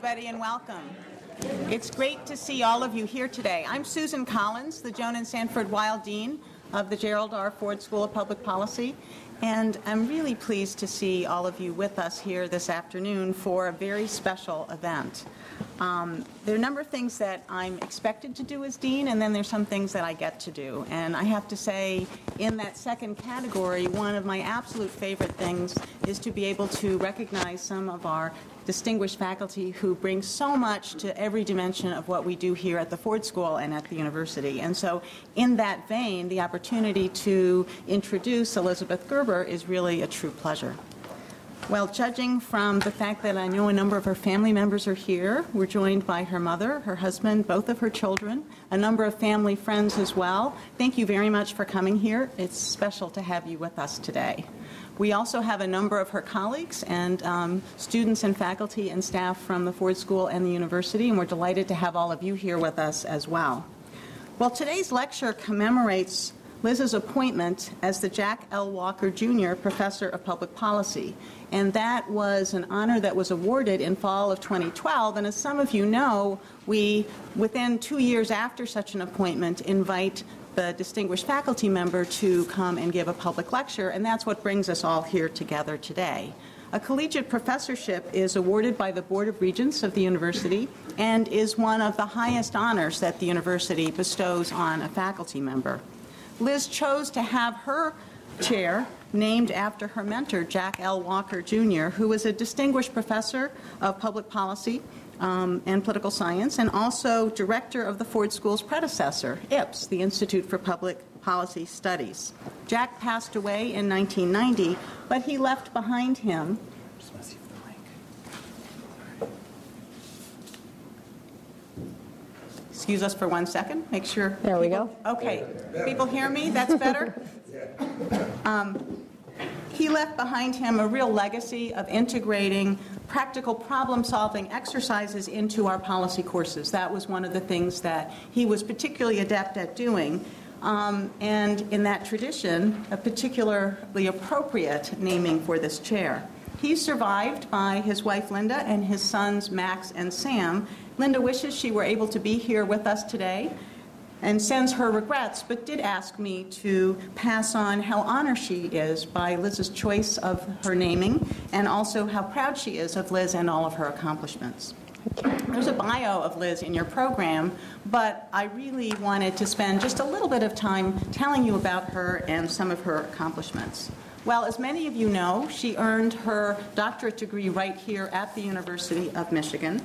everybody, and welcome. It's great to see all of you here today. I'm Susan Collins, the Joan and Sanford Weill Dean of the Gerald R. Ford School of Public Policy, and I'm really pleased to see all of you with us here this afternoon for a very special event. There are a number of things that I'm expected to do as dean, and then there's some things that I get to do. And I have to say, in that second category, one of my absolute favorite things is to be able to recognize some of our distinguished faculty who bring so much to every dimension of what we do here at the Ford School and at the university. And so in that vein, the opportunity to introduce Elizabeth Gerber is really a true pleasure. Well, judging from the fact that I know a number of her family members are here, we're joined by her mother, her husband, both of her children, a number of family friends as well. Thank you very much for coming here. It's special to have you with us today. We also have a number of her colleagues and students and faculty and staff from the Ford School and the university, and we're delighted to have all of you here with us as well. Well, today's lecture commemorates Liz's appointment as the Jack L. Walker Jr. Professor of Public Policy, and that was an honor that was awarded in fall of 2012, and as some of you know, we, within 2 years after such an appointment, invite the distinguished faculty member to come and give a public lecture, and that's what brings us all here together today. A collegiate professorship is awarded by the Board of Regents of the university and is one of the highest honors that the university bestows on a faculty member. Liz chose to have her chair named after her mentor, Jack L. Walker, Jr., who was a distinguished professor of public policy and political science, and also director of the Ford School's predecessor, IPS, the Institute for Public Policy Studies. Jack passed away in 1990, but he left behind him Excuse us for 1 second. Make sure. There we go. Okay. People hear me? That's better? He left behind him a real legacy of integrating practical problem-solving exercises into our policy courses. That was one of the things that he was particularly adept at doing. And in that tradition, a particularly appropriate naming for this chair. He's survived by his wife Linda and his sons Max and Sam. Linda wishes she were able to be here with us today and sends her regrets, but did ask me to pass on how honored she is by Liz's choice of her naming and also how proud she is of Liz and all of her accomplishments. There's a bio of Liz in your program, but I really wanted to spend just a little bit of time telling you about her and some of her accomplishments. Well, as many of you know, she earned her doctorate degree right here at the University of Michigan.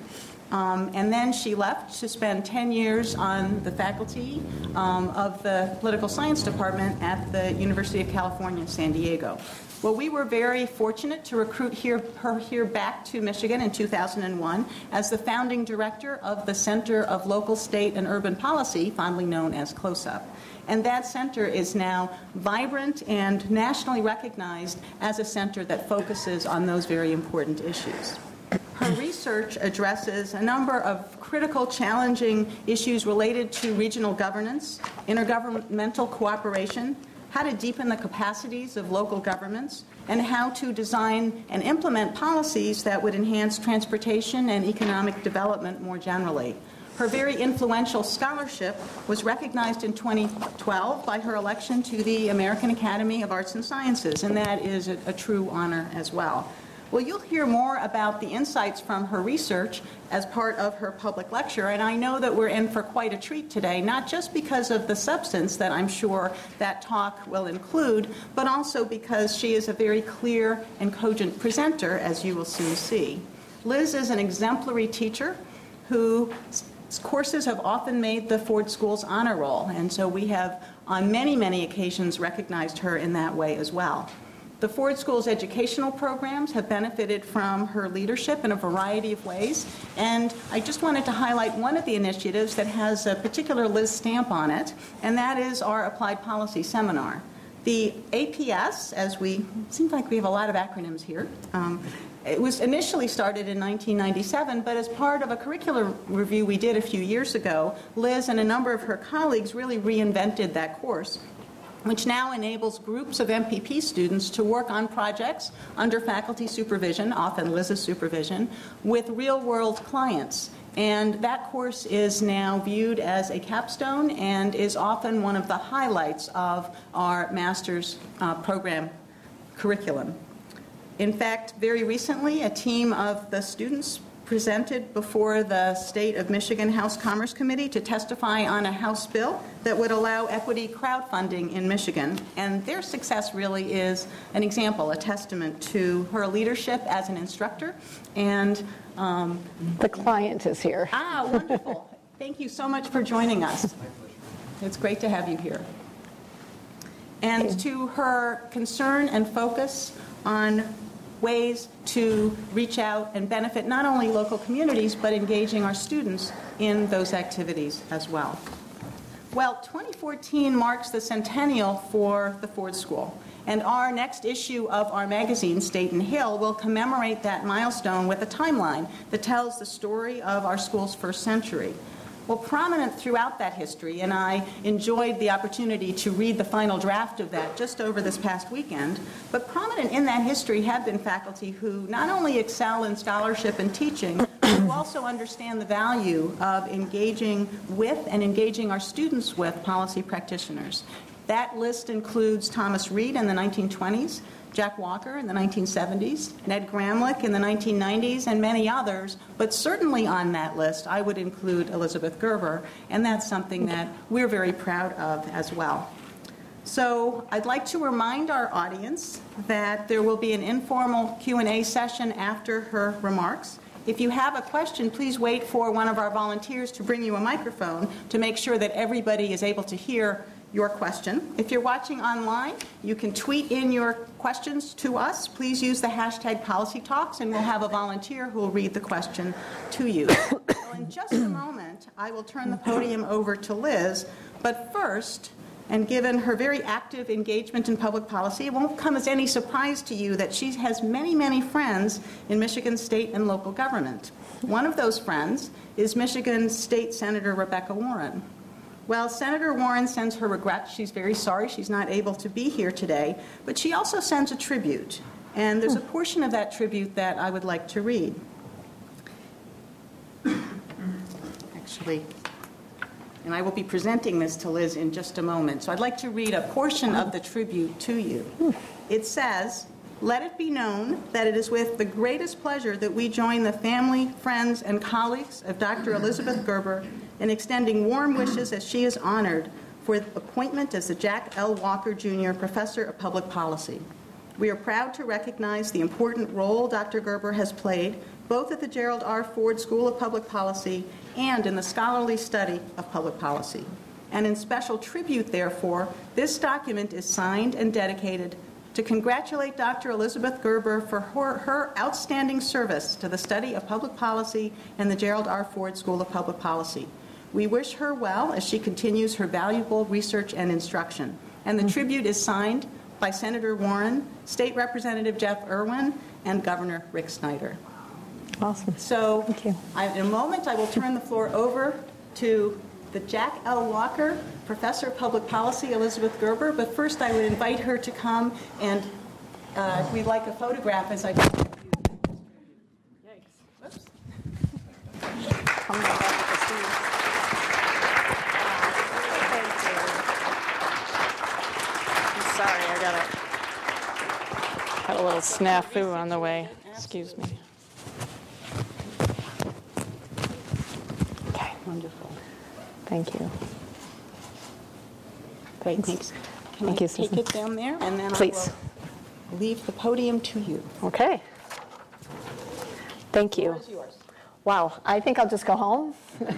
And then she left to spend 10 years on the faculty of the political science department at the University of California, San Diego. Well, we were very fortunate to recruit her here back to Michigan in 2001 as the founding director of the Center of Local, State, and Urban Policy, fondly known as CLOSUP. And that center is now vibrant and nationally recognized as a center that focuses on those very important issues. Her research addresses a number of critical, challenging issues related to regional governance, intergovernmental cooperation, how to deepen the capacities of local governments, and how to design and implement policies that would enhance transportation and economic development more generally. Her very influential scholarship was recognized in 2012 by her election to the American Academy of Arts and Sciences, and that is a true honor as well. Well, you'll hear more about the insights from her research as part of her public lecture, and I know that we're in for quite a treat today, not just because of the substance that I'm sure that talk will include, but also because she is a very clear and cogent presenter, as you will soon see. Liz is an exemplary teacher whose courses have often made the Ford School's honor roll, and so we have on many, many occasions recognized her in that way as well. The Ford School's educational programs have benefited from her leadership in a variety of ways, and I just wanted to highlight one of the initiatives that has a particular Liz stamp on it, and that is our Applied Policy Seminar. The APS, seems like we have a lot of acronyms here, it was initially started in 1997, but as part of a curricular review we did a few years ago, Liz and a number of her colleagues really reinvented that course which now enables groups of MPP students to work on projects under faculty supervision, often Liz's supervision, with real-world clients. And that course is now viewed as a capstone and is often one of the highlights of our master's program curriculum. In fact, very recently, a team of the students presented before the State of Michigan House Commerce Committee to testify on a House bill that would allow equity crowdfunding in Michigan. And their success really is an example, a testament to her leadership as an instructor. And the client is here. Wonderful. Thank you so much for joining us. It's great to have you here. And to her concern and focus on ways to reach out and benefit not only local communities, but engaging our students in those activities as well. Well, 2014 marks the centennial for the Ford School, and our next issue of our magazine, State and Hill, will commemorate that milestone with a timeline that tells the story of our school's first century. Well, prominent throughout that history, and I enjoyed the opportunity to read the final draft of that just over this past weekend, but prominent in that history have been faculty who not only excel in scholarship and teaching, but who also understand the value of engaging with and engaging our students with policy practitioners. That list includes Thomas Reed in the 1920s, Jack Walker in the 1970s, Ned Gramlich in the 1990s, and many others. But certainly on that list, I would include Elizabeth Gerber, and that's something that we're very proud of as well. So I'd like to remind our audience that there will be an informal Q&A session after her remarks. If you have a question, please wait for one of our volunteers to bring you a microphone to make sure that everybody is able to hear your question. If you're watching online, you can tweet in your questions to us. Please use the hashtag PolicyTalks, and we'll have a volunteer who will read the question to you. Well, in just a moment, I will turn the podium over to Liz, but first, and given her very active engagement in public policy, it won't come as any surprise to you that she has many, many friends in Michigan state and local government. One of those friends is Michigan State Senator Rebecca Warren. Well, Senator Warren sends her regrets. She's very sorry she's not able to be here today, but she also sends a tribute. And there's a portion of that tribute that I would like to read. Actually, and I will be presenting this to Liz in just a moment. So I'd like to read a portion of the tribute to you. It says, "Let it be known that it is with the greatest pleasure that we join the family, friends, and colleagues of Dr. Elizabeth Gerber in extending warm wishes as she is honored for appointment as the Jack L. Walker, Jr. Professor of Public Policy. We are proud to recognize the important role Dr. Gerber has played both at the Gerald R. Ford School of Public Policy and in the scholarly study of public policy. And in special tribute, therefore, this document is signed and dedicated to congratulate Dr. Elizabeth Gerber for her outstanding service to the study of public policy and the Gerald R. Ford School of Public Policy. We wish her well as she continues her valuable research and instruction." And the tribute is signed by Senator Warren, State Representative Jeff Irwin, and Governor Rick Snyder. Awesome. So thank you. In a moment, I will turn the floor over to the Jack L. Walker Professor of Public Policy, Elizabeth Gerber. But first, I would invite her to come, and we'd like a photograph as I do. Yikes. Whoops. Sorry, I had a little snafu on the way. Excuse me. Okay, wonderful. Thank you. Thanks. Can I Thank you, take Susan. it down there, and then Please. I will leave the podium to you. Okay. Thank The you. floor is yours. Wow, I think I'll just go home.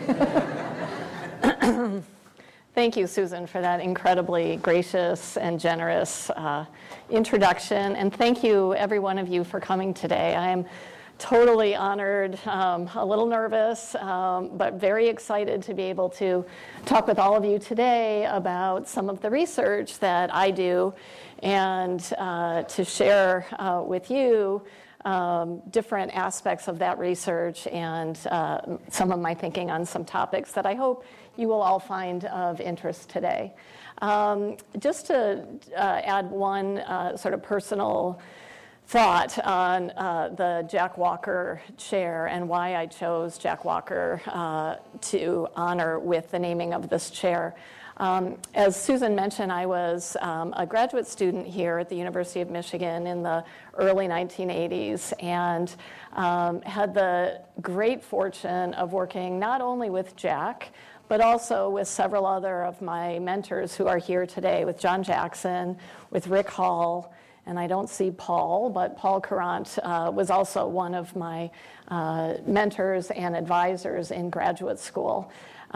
Thank you, Susan, for that incredibly gracious and generous introduction. And thank you, every one of you, for coming today. I am totally honored, a little nervous, but very excited to be able to talk with all of you today about some of the research that I do and to share with you different aspects of that research and some of my thinking on some topics that I hope you will all find of interest today. Just to add one sort of personal thought on the Jack Walker Chair and why I chose Jack Walker to honor with the naming of this chair. As Susan mentioned, I was a graduate student here at the University of Michigan in the early 1980s and had the great fortune of working not only with Jack, but also with several other of my mentors who are here today, with John Jackson, with Rick Hall, and I don't see Paul, but Paul Courant was also one of my mentors and advisors in graduate school.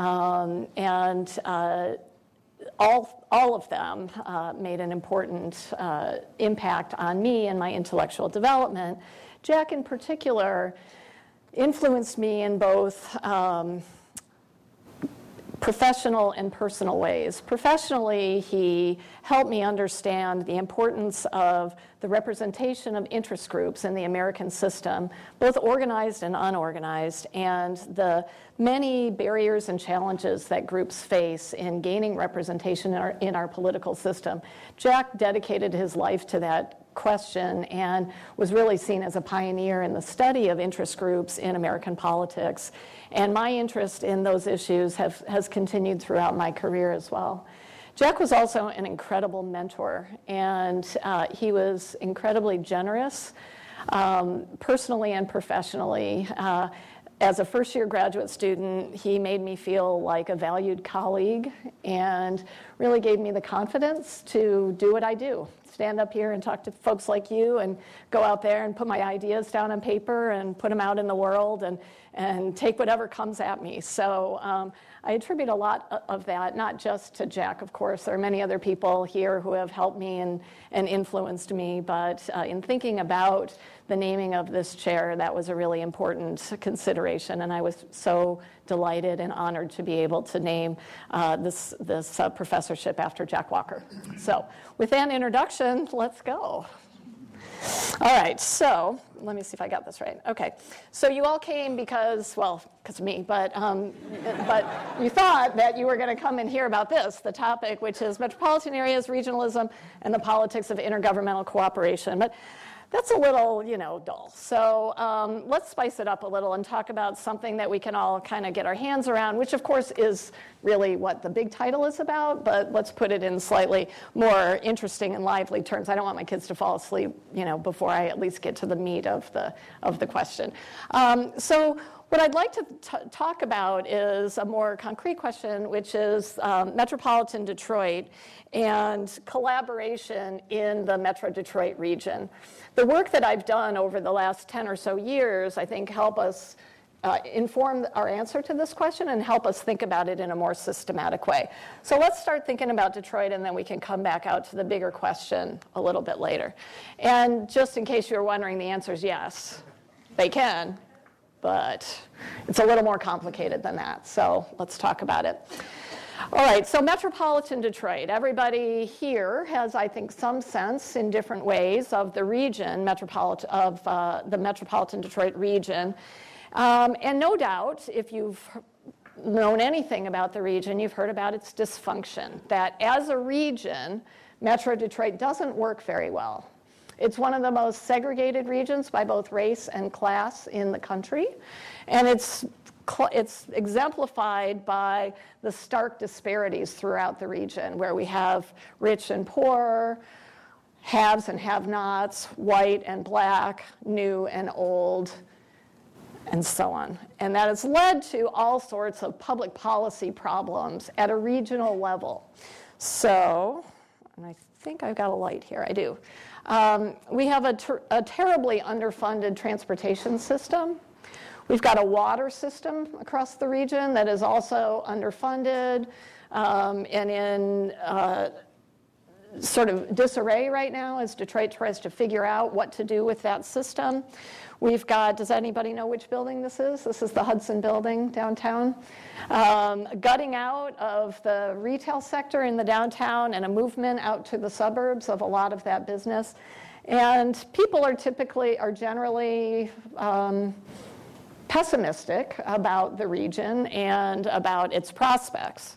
All of them made an important impact on me and my intellectual development. Jack, in particular, influenced me in both professional and personal ways. Professionally, he helped me understand the importance of the representation of interest groups in the American system, both organized and unorganized, and the many barriers and challenges that groups face in gaining representation in our political system. Jack dedicated his life to that question and was really seen as a pioneer in the study of interest groups in American politics. And my interest in those issues has continued throughout my career as well. Jack was also an incredible mentor, and he was incredibly generous, personally and professionally. As a first-year graduate student, he made me feel like a valued colleague and really gave me the confidence to do what I do. Stand up here and talk to folks like you and go out there and put my ideas down on paper and put them out in the world and take whatever comes at me. So I attribute a lot of that, not just to Jack, of course. There are many other people here who have helped me and influenced me, but in thinking about the naming of this chair, that was a really important consideration, and I was so delighted and honored to be able to name this professorship after Jack Walker. So with that introduction, let's go. All right, so let me see if I got this right. Okay, so you all came because of me, but you thought that you were going to come and hear about this, the topic, which is metropolitan areas, regionalism, and the politics of intergovernmental cooperation. But that's a little, dull. So let's spice it up a little and talk about something that we can all kind of get our hands around, which of course is really what the big title is about, but let's put it in slightly more interesting and lively terms. I don't want my kids to fall asleep, before I at least get to the meat of the question. So what I'd like to talk about is a more concrete question, which is metropolitan Detroit and collaboration in the Metro Detroit region. The work that I've done over the last 10 or so years, I think, help us inform our answer to this question and help us think about it in a more systematic way. So let's start thinking about Detroit, and then we can come back out to the bigger question a little bit later. And just in case you were wondering, the answer is yes, they can, but it's a little more complicated than that. So let's talk about it. All right, so metropolitan Detroit. Everybody here has, I think, some sense in different ways of the region, the metropolitan Detroit region. And no doubt, if you've known anything about the region, you've heard about its dysfunction, that as a region, Metro Detroit doesn't work very well. It's one of the most segregated regions by both race and class in the country, and it's exemplified by the stark disparities throughout the region, where we have rich and poor, haves and have-nots, white and black, new and old, and so on. And that has led to all sorts of public policy problems at a regional level. So, and I think I've got a light here, I do. We have a terribly underfunded transportation system. We've got a water system across the region that is also underfunded and in sort of disarray right now as Detroit tries to figure out what to do with that system. We've got, does anybody know which building this is? This is the Hudson Building downtown. Gutting out of the retail sector in the downtown and a movement out to the suburbs of a lot of that business. And people are generally pessimistic about the region and about its prospects.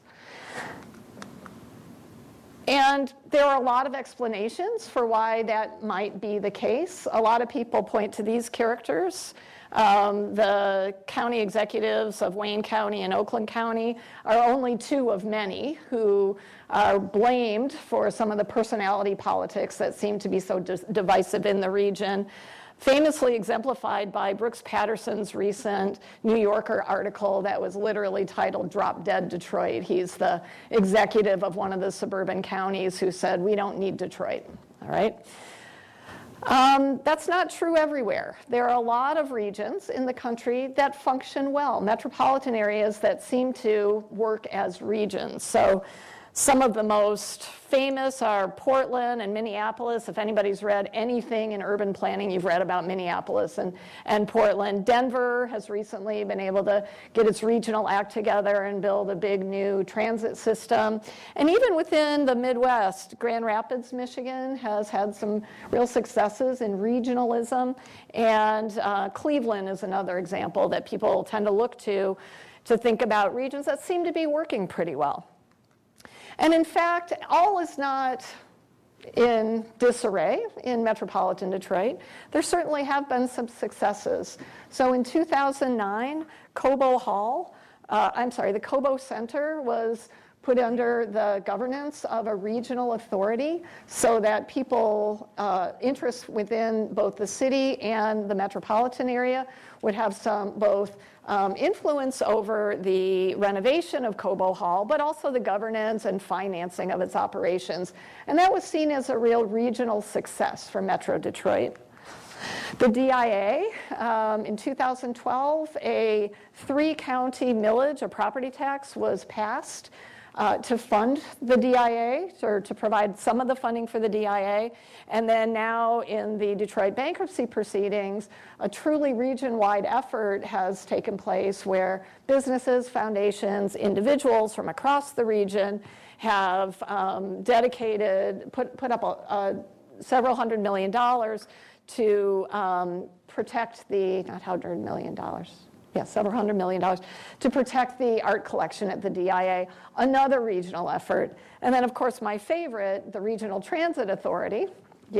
And there are a lot of explanations for why that might be the case. A lot of people point to these characters. The county executives of Wayne County and Oakland County are only two of many who are blamed for some of the personality politics that seem to be so divisive in the region. Famously exemplified by Brooks Patterson's recent New Yorker article that was literally titled "Drop Dead Detroit." He's the executive of one of the suburban counties who said, "We don't need Detroit." All right. That's not true everywhere. There are a lot of regions in the country that function well, metropolitan areas that seem to work as regions. So some of the most famous are Portland and Minneapolis. If anybody's read anything in urban planning, you've read about Minneapolis and Portland. Denver has recently been able to get its regional act together and build a big new transit system. And even within the Midwest, Grand Rapids, Michigan has had some real successes in regionalism. And Cleveland is another example that people tend to look to think about regions that seem to be working pretty well. And in fact, all is not in disarray in metropolitan Detroit. There certainly have been some successes. So in 2009, the Cobo Center was put under the governance of a regional authority so that people, interests within both the city and the metropolitan area would have some both influence over the renovation of Cobo Hall, but also the governance and financing of its operations. And that was seen as a real regional success for Metro Detroit. The DIA, in 2012, a 3-county millage, a property tax, was passed to fund the DIA, or to provide some of the funding for the DIA. And then now in the Detroit bankruptcy proceedings, a truly region-wide effort has taken place where businesses, foundations, individuals from across the region have put up several $100 million to protect the, not $100 million, several $100 million to protect the art collection at the DIA, another regional effort. And then, of course, my favorite, the Regional Transit Authority,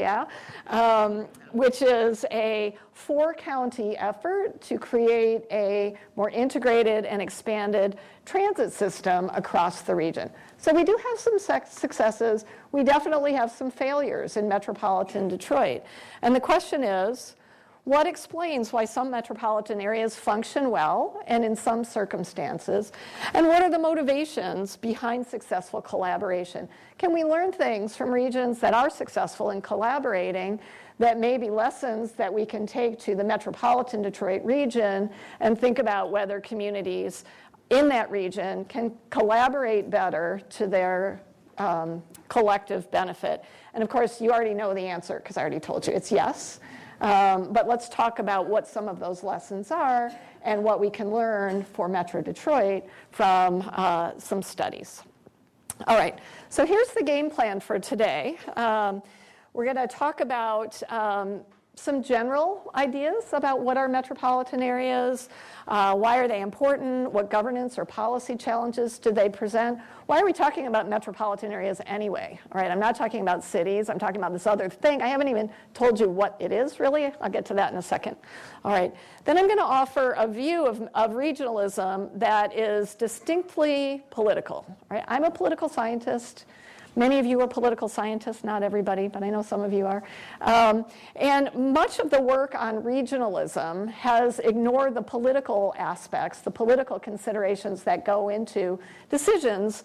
which is a 4-county effort to create a more integrated and expanded transit system across the region. So we do have some successes. We definitely have some failures in metropolitan Detroit. And the question is, what explains why some metropolitan areas function well and in some circumstances? And what are the motivations behind successful collaboration? Can we learn things from regions that are successful in collaborating that may be lessons that we can take to the metropolitan Detroit region and think about whether communities in that region can collaborate better to their collective benefit? And of course, you already know the answer because I already told you it's yes. But let's talk about what some of those lessons are and what we can learn for Metro Detroit from some studies. All right, so here's the game plan for today. We're going to talk about some general ideas about what are metropolitan areas, why are they important, what governance or policy challenges do they present. Why are we talking about metropolitan areas anyway? All right, I'm not talking about cities, I'm talking about this other thing. I haven't even told you what it is really. I'll get to that in a second. All right, then I'm going to offer a view of regionalism that is distinctly political. All right? I'm a political scientist. Many of you are political scientists, not everybody, but I know some of you are. And much of the work on regionalism has ignored the political aspects, the political considerations that go into decisions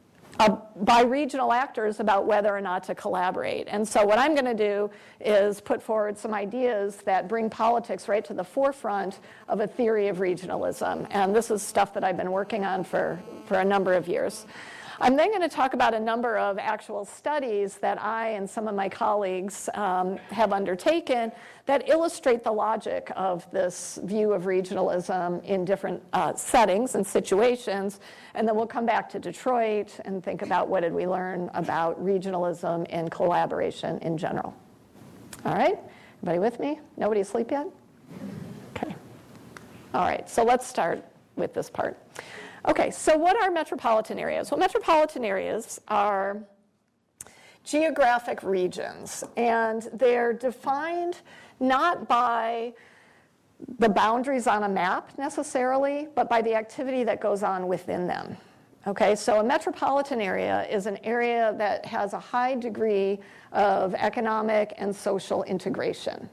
by regional actors about whether or not to collaborate. And so what I'm going to do is put forward some ideas that bring politics right to the forefront of a theory of regionalism. And this is stuff that I've been working on for a number of years. I'm then going to talk about a number of actual studies that I and some of my colleagues have undertaken that illustrate the logic of this view of regionalism in different settings and situations. And then we'll come back to Detroit and think about what did we learn about regionalism and collaboration in general. All right, everybody with me? Nobody asleep yet? Okay. All right, so let's start with this part. Okay, so what are metropolitan areas? Well, metropolitan areas are geographic regions, and they're defined not by the boundaries on a map necessarily, but by the activity that goes on within them. Okay, so a metropolitan area is an area that has a high degree of economic and social integration.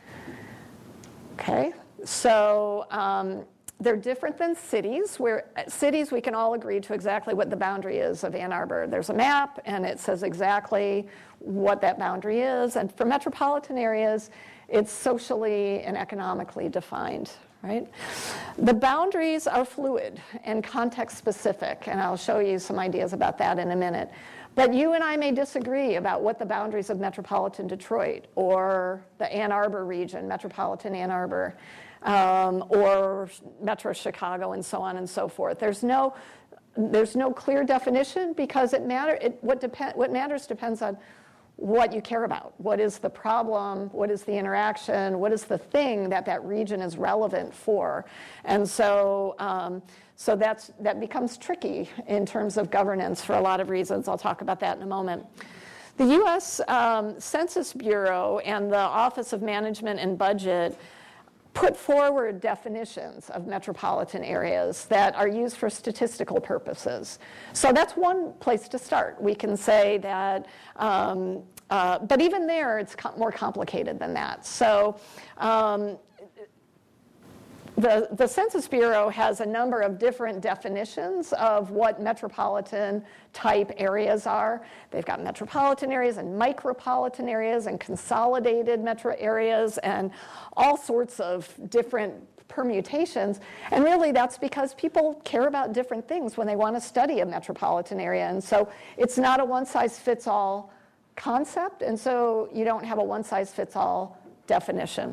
Okay, so they're different than cities, where cities we can all agree to exactly what the boundary is of Ann Arbor. There's a map and it says exactly what that boundary is. And for metropolitan areas, it's socially and economically defined, right? The boundaries are fluid and context specific, and I'll show you some ideas about that in a minute. But you and I may disagree about what the boundaries of metropolitan Detroit or the Ann Arbor region, metropolitan Ann Arbor, or Metro Chicago, and so on and so forth. There's no clear definition because what matters depends on what you care about. What is the problem? What is the interaction? What is the thing that region is relevant for? And so, that becomes tricky in terms of governance for a lot of reasons. I'll talk about that in a moment. The U.S. Census Bureau and the Office of Management and Budget put forward definitions of metropolitan areas that are used for statistical purposes. So that's one place to start. We can say that, but even there, it's more complicated than that. So the Census Bureau has a number of different definitions of what metropolitan type areas are. They've got metropolitan areas and micropolitan areas and consolidated metro areas and all sorts of different permutations. And really that's because people care about different things when they want to study a metropolitan area. And so it's not a one-size-fits-all concept, and so you don't have a one-size-fits-all definition.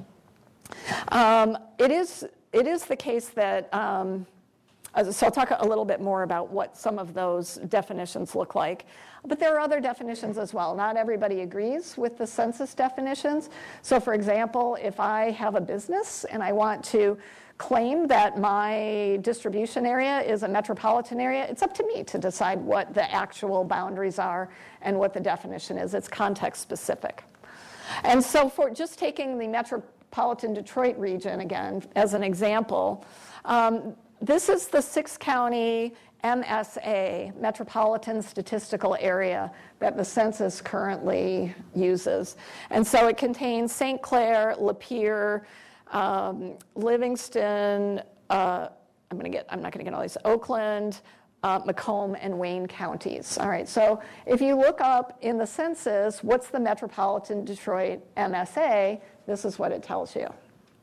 It is the case that, so I'll talk a little bit more about what some of those definitions look like. But there are other definitions as well. Not everybody agrees with the census definitions. So for example, if I have a business and I want to claim that my distribution area is a metropolitan area, it's up to me to decide what the actual boundaries are and what the definition is. It's context specific. And so for just taking the metropolitan Detroit region again as an example, this is the 6-county MSA, Metropolitan Statistical Area, that the census currently uses. And so it contains St. Clair, Lapeer, Livingston, I'm not going to get all these, Oakland, Macomb, and Wayne counties. All right, so if you look up in the census, what's the Metropolitan Detroit MSA, this is what it tells you.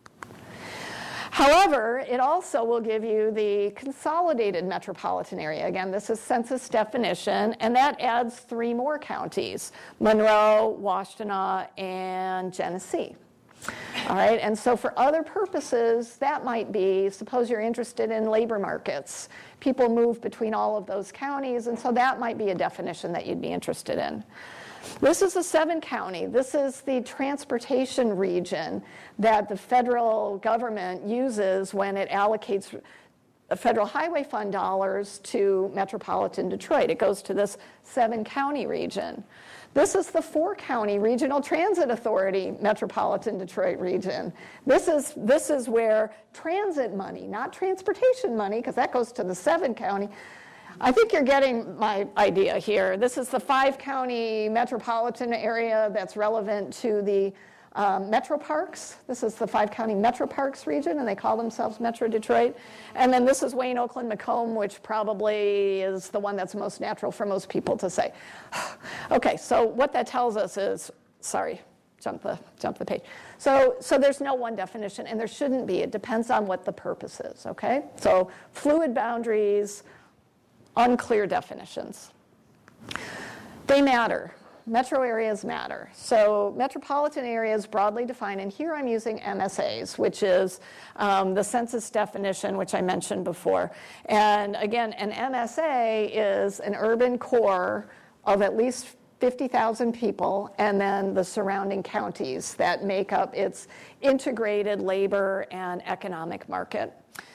However, it also will give you the consolidated metropolitan area. Again, this is census definition, and that adds 3 more counties, Monroe, Washtenaw, and Genesee. All right, and so for other purposes, that might be, suppose you're interested in labor markets. People move between all of those counties, and so that might be a definition that you'd be interested in. This is a 7-county. This is the transportation region that the federal government uses when it allocates federal highway fund dollars to metropolitan Detroit. It goes to this 7-county region. This is the 4-county Regional Transit Authority Metropolitan Detroit region. This is where transit money, not transportation money, because that goes to the 7-county. I think you're getting my idea here. This is the 5-county metropolitan area that's relevant to the Metro Parks. This is the 5-county Metro Parks region, and they call themselves Metro Detroit. And then this is Wayne, Oakland, Macomb, which probably is the one that's most natural for most people to say. Okay, so what that tells us is, sorry, jump the page. So there's no one definition, and there shouldn't be. It depends on what the purpose is, okay? So fluid boundaries, unclear definitions. They matter. Metro areas matter. So metropolitan areas broadly defined, and here I'm using MSAs, which is the census definition, which I mentioned before. And again, an MSA is an urban core of at least 50,000 people, and then the surrounding counties that make up its integrated labor and economic market.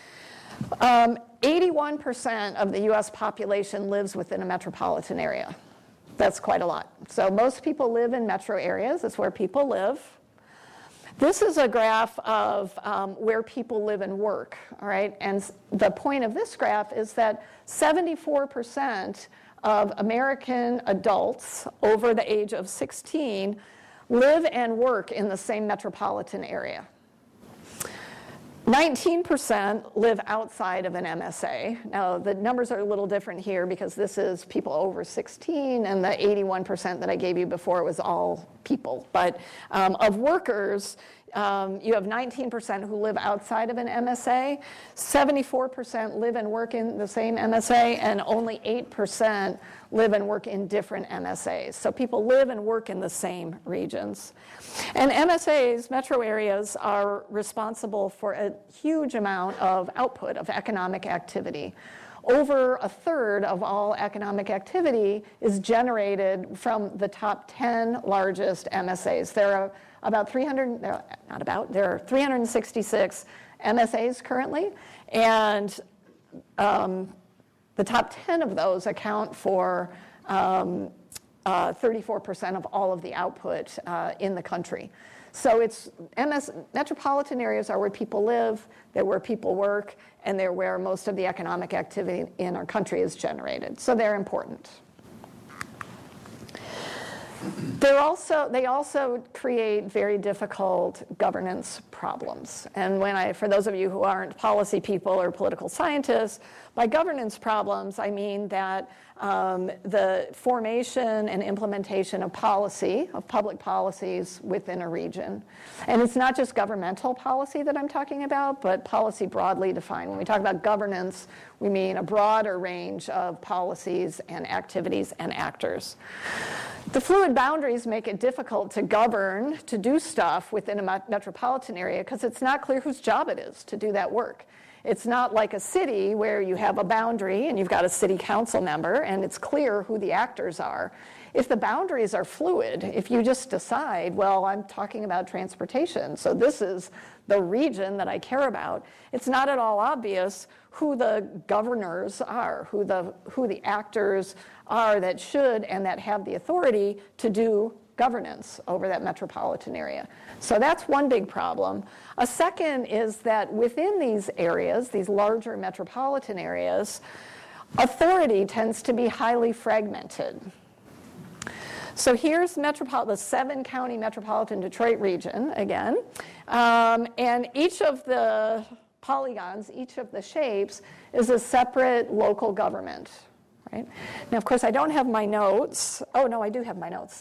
81% of the US population lives within a metropolitan area. That's quite a lot. So most people live in metro areas. That's where people live. This is a graph of where people live and work, all right? And the point of this graph is that 74% of American adults over the age of 16 live and work in the same metropolitan area. 19% live outside of an MSA. Now, the numbers are a little different here because this is people over 16, and the 81% that I gave you before was all people. But of workers, you have 19% who live outside of an MSA, 74% live and work in the same MSA, and only 8% live and work in different MSAs. So people live and work in the same regions. And MSAs, metro areas, are responsible for a huge amount of output of economic activity. Over a third of all economic activity is generated from the top 10 largest MSAs. There are there are 366 MSAs currently, and the top 10 of those account for 34% of all of the output in the country. So metropolitan areas are where people live, they're where people work, and they're where most of the economic activity in our country is generated. So they're important. They also create very difficult governance problems. And for those of you who aren't policy people or political scientists, by governance problems, I mean that the formation and implementation of public policies within a region. And it's not just governmental policy that I'm talking about, but policy broadly defined. When we talk about governance, we mean a broader range of policies and activities and actors. The fluid boundaries make it difficult to govern, to do stuff within a metropolitan area because it's not clear whose job it is to do that work. It's not like a city where you have a boundary and you've got a city council member and it's clear who the actors are. If the boundaries are fluid, if you just decide, well, I'm talking about transportation, so this is the region that I care about, it's not at all obvious who the governors are, who the actors are that should and that have the authority to do governance over that metropolitan area. So that's one big problem. A second is that within these areas, these larger metropolitan areas, authority tends to be highly fragmented. So here's the 7-county metropolitan Detroit region again. And each of the polygons, each of the shapes, is a separate local government. Right? Now, of course, I don't have my notes. Oh, no, I do have my notes.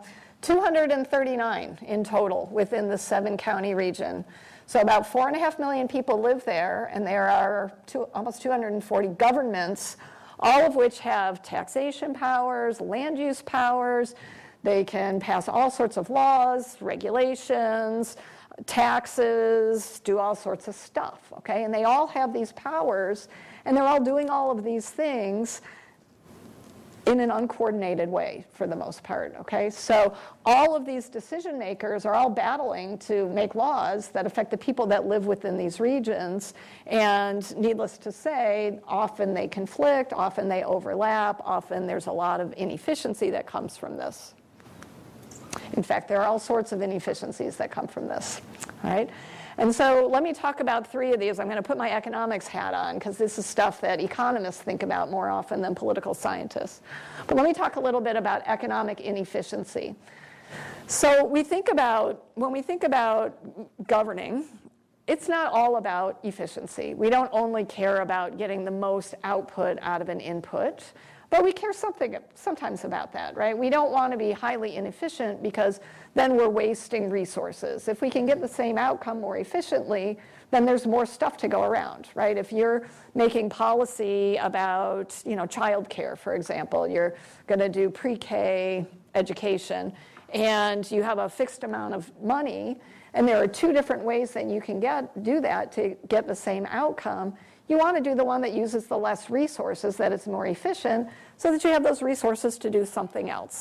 239 in total within the 7-county region. So about 4.5 million people live there, and there are almost 240 governments, all of which have taxation powers, land use powers. They can pass all sorts of laws, regulations, taxes, do all sorts of stuff, okay? And they all have these powers, and they're all doing all of these things in an uncoordinated way for the most part, okay? So all of these decision makers are all battling to make laws that affect the people that live within these regions, and needless to say, often they conflict, often they overlap, often there's a lot of inefficiency that comes from this. In fact, there are all sorts of inefficiencies that come from this, all right? And so let me talk about 3 of these. I'm going to put my economics hat on because this is stuff that economists think about more often than political scientists. But let me talk a little bit about economic inefficiency. So when we think about governing, it's not all about efficiency. We don't only care about getting the most output out of an input, but we care sometimes about that, right? We don't want to be highly inefficient because then we're wasting resources. If we can get the same outcome more efficiently, then there's more stuff to go around, right? If you're making policy about, childcare, for example, you're going to do pre-K education, and you have a fixed amount of money, and there are 2 different ways that you can do that to get the same outcome. You want to do the one that uses the less resources, that is more efficient, so that you have those resources to do something else.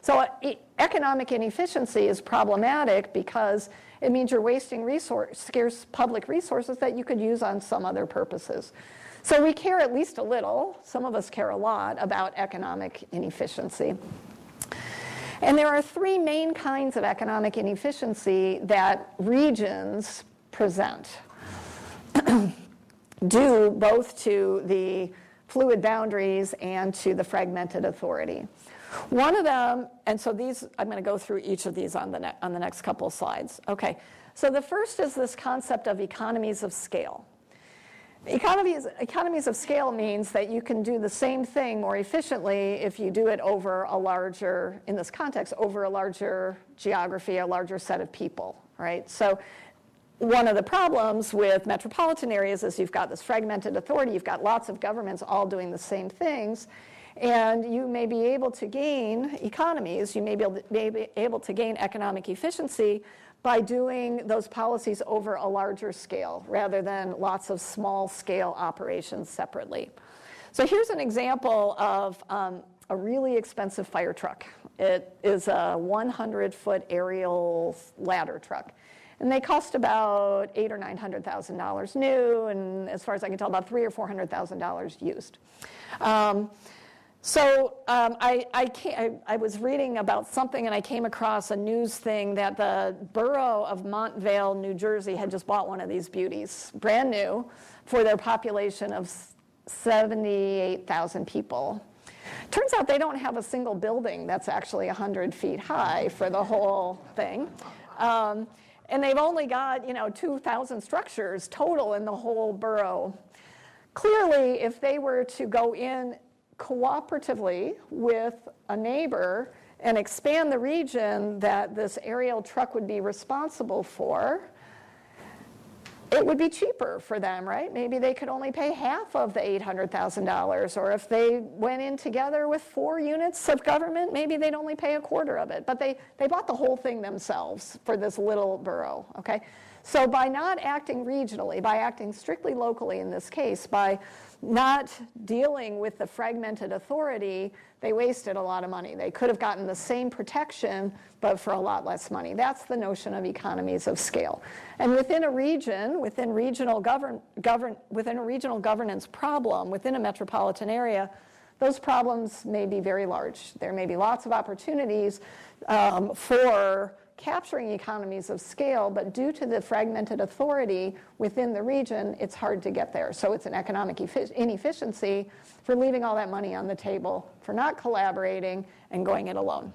So economic inefficiency is problematic because it means you're wasting scarce public resources that you could use on some other purposes. So we care at least a little, some of us care a lot, about economic inefficiency. And there are three main kinds of economic inefficiency that regions present, due both to the fluid boundaries and to the fragmented authority. One of them, and so these, I'm going to go through each of these on the next couple of slides. Okay, so the first is this concept of economies of scale. Economies of scale means that you can do the same thing more efficiently if you do it over a larger, in this context, over a larger geography, a larger set of people, right? So one of the problems with metropolitan areas is you've got this fragmented authority, you've got lots of governments all doing the same things, and you may be able to gain economies, you may be able to gain economic efficiency by doing those policies over a larger scale rather than lots of small scale operations separately. So here's an example of a really expensive fire truck. It is a 100-foot aerial ladder truck. And they cost about $800,000 or $900,000 new, and as far as I can tell, about $300,000 or $400,000 used. I was reading about something, and I came across a news thing that the borough of Montvale, New Jersey, had just bought one of these beauties, brand new, for their population of 78,000 people. Turns out they don't have a single building that's actually 100 feet high for the whole thing. And they've only got, 2,000 structures total in the whole borough. Clearly, if they were to go in cooperatively with a neighbor and expand the region that this aerial truck would be responsible for, it would be cheaper for them, right? Maybe they could only pay half of the $800,000, or if they went in together with 4 units of government, maybe they'd only pay a quarter of it. But they bought the whole thing themselves for this little borough, okay? So by not acting regionally, by acting strictly locally in this case, by not dealing with the fragmented authority, they wasted a lot of money. They could have gotten the same protection, but for a lot less money. That's the notion of economies of scale. And within a region, within a regional governance problem, within a metropolitan area, those problems may be very large. There may be lots of opportunities for capturing economies of scale, but due to the fragmented authority within the region, it's hard to get there. So it's an economic inefficiency for leaving all that money on the table, for not collaborating and going it alone.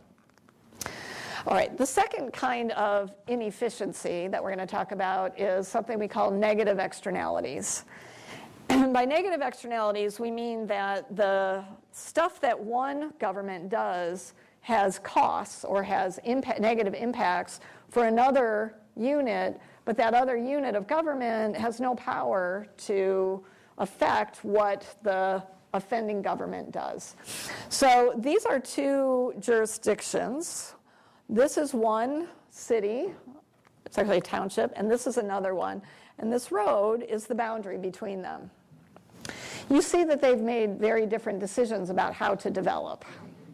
All right, the second kind of inefficiency that we're going to talk about is something we call negative externalities. And by negative externalities, we mean that the stuff that one government does has costs or has negative impacts for another unit, but that other unit of government has no power to affect what the offending government does. So these are 2 jurisdictions. This is one city, it's actually a township, and this is another one. And this road is the boundary between them. You see that they've made very different decisions about how to develop.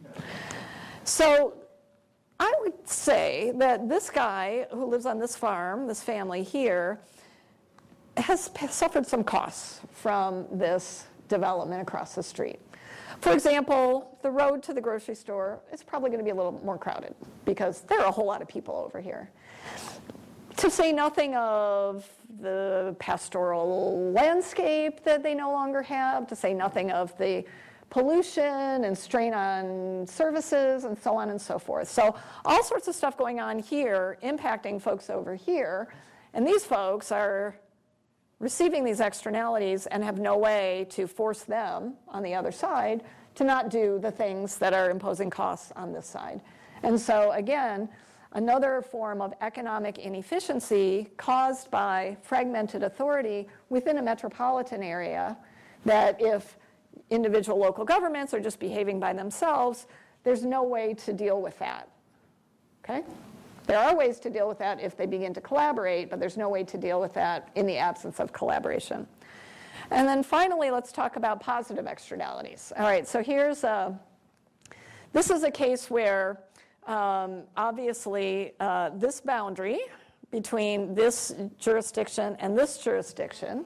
So I would say that this guy who lives on this farm, this family here, has suffered some costs from this development across the street. For example, the road to the grocery store is probably going to be a little more crowded because there are a whole lot of people over here. To say nothing of the pastoral landscape that they no longer have, to say nothing of the pollution and strain on services and so on and so forth. So all sorts of stuff going on here impacting folks over here, and these folks are receiving these externalities and have no way to force them on the other side to not do the things that are imposing costs on this side. And so again, another form of economic inefficiency caused by fragmented authority within a metropolitan area, that if individual local governments are just behaving by themselves, there's no way to deal with that, okay? There are ways to deal with that if they begin to collaborate, but there's no way to deal with that in the absence of collaboration. And then finally, let's talk about positive externalities. All right, so this is a case where obviously, this boundary between this jurisdiction and this jurisdiction,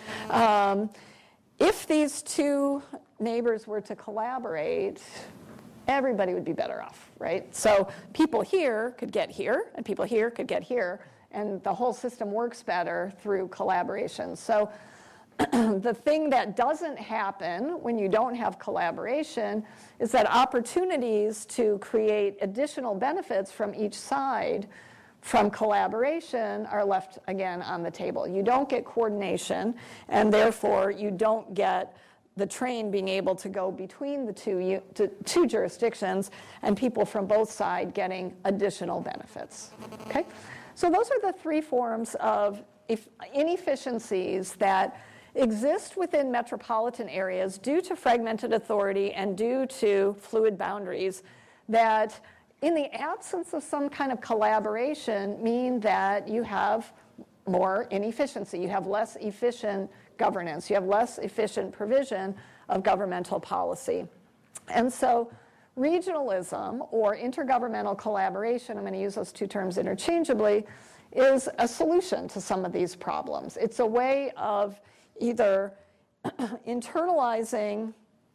if these two neighbors were to collaborate, everybody would be better off, right? So people here could get here, and people here could get here, and the whole system works better through collaboration. So the thing that doesn't happen when you don't have collaboration is that opportunities to create additional benefits from each side from collaboration are left, again, on the table. You don't get coordination, and therefore you don't get the train being able to go between the two jurisdictions and people from both sides getting additional benefits. Okay? So those are the three forms of inefficiencies that exist within metropolitan areas due to fragmented authority and due to fluid boundaries that, in the absence of some kind of collaboration, mean that you have more inefficiency. You have less efficient governance. You have less efficient provision of governmental policy. And so regionalism, or intergovernmental collaboration, I'm going to use those two terms interchangeably, is a solution to some of these problems. It's a way of either internalizing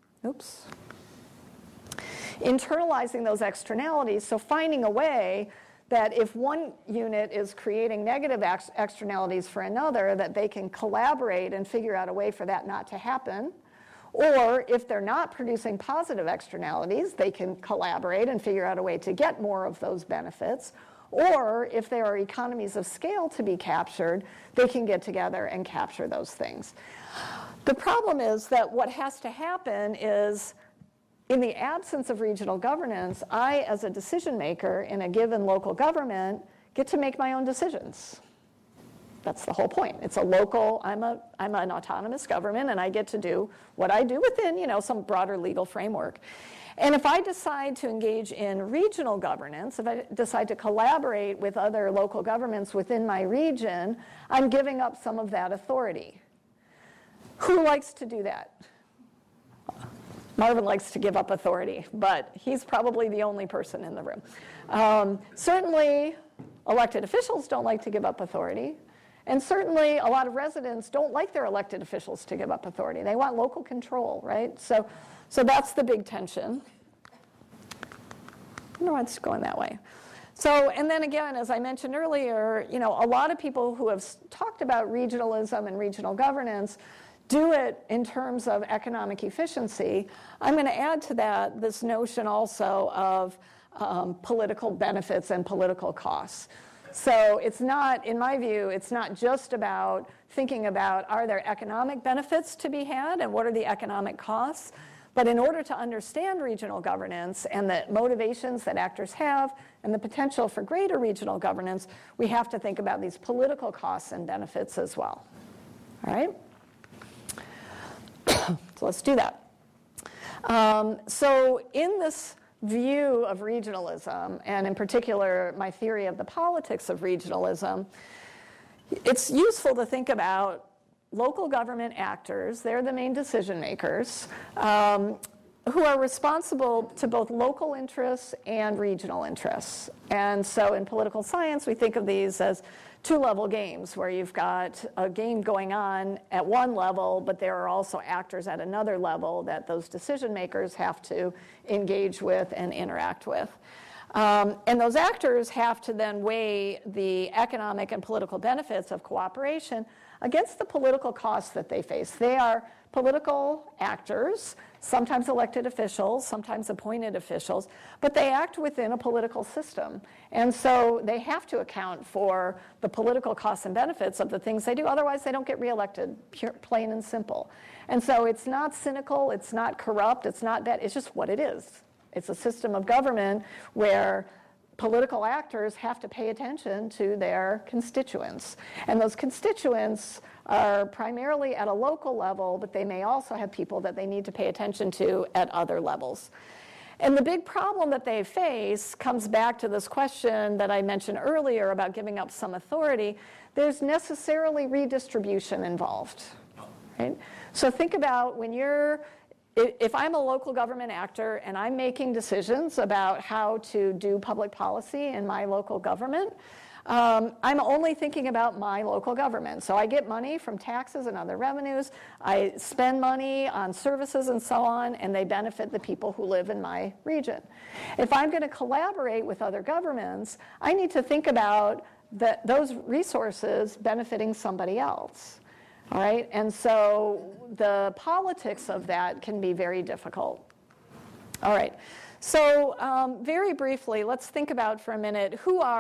those externalities, so finding a way that if one unit is creating negative externalities for another, that they can collaborate and figure out a way for that not to happen. Or if they're not producing positive externalities, they can collaborate and figure out a way to get more of those benefits. Or if there are economies of scale to be captured, they can get together and capture those things. The problem is that what has to happen is, in the absence of regional governance, I, as a decision maker in a given local government, get to make my own decisions. That's the whole point. It's a local, I'm an autonomous government, and I get to do what I do within, some broader legal framework. And if I decide to engage in regional governance, if I decide to collaborate with other local governments within my region, I'm giving up some of that authority. Who likes to do that? Marvin likes to give up authority, but he's probably the only person in the room. Certainly, elected officials don't like to give up authority. And certainly, a lot of residents don't like their elected officials to give up authority. They want local control, right? So that's the big tension. I don't know why it's going that way. So, and then again, as I mentioned earlier, a lot of people who have talked about regionalism and regional governance do it in terms of economic efficiency. I'm going to add to that this notion also of political benefits and political costs. So it's not, in my view, it's not just about thinking about, are there economic benefits to be had and what are the economic costs? But in order to understand regional governance and the motivations that actors have and the potential for greater regional governance, we have to think about these political costs and benefits as well. All right? So let's do that. So in this view of regionalism, and in particular my theory of the politics of regionalism, it's useful to think about local government actors. They're the main decision makers who are responsible to both local interests and regional interests. And so in political science, we think of these as two-level games where you've got a game going on at one level, but there are also actors at another level that those decision makers have to engage with and interact with. And those actors have to then weigh the economic and political benefits of cooperation against the political costs that they face. They are political actors, sometimes elected officials, sometimes appointed officials, but they act within a political system. And so they have to account for the political costs and benefits of the things they do. Otherwise, they don't get reelected, plain and simple. And so it's not cynical, it's not corrupt, it's not bad, it's just what it is. It's a system of government where political actors have to pay attention to their constituents. And those constituents are primarily at a local level, but they may also have people that they need to pay attention to at other levels. And the big problem that they face comes back to this question that I mentioned earlier about giving up some authority. There's necessarily redistribution involved, right? So think about when you're if I'm a local government actor and I'm making decisions about how to do public policy in my local government, I'm only thinking about my local government. So I get money from taxes and other revenues. I spend money on services and so on, and they benefit the people who live in my region. If I'm going to collaborate with other governments, I need to think about those resources benefiting somebody else. All right? And so the politics of that can be very difficult. All right. So very briefly, let's think about for a minute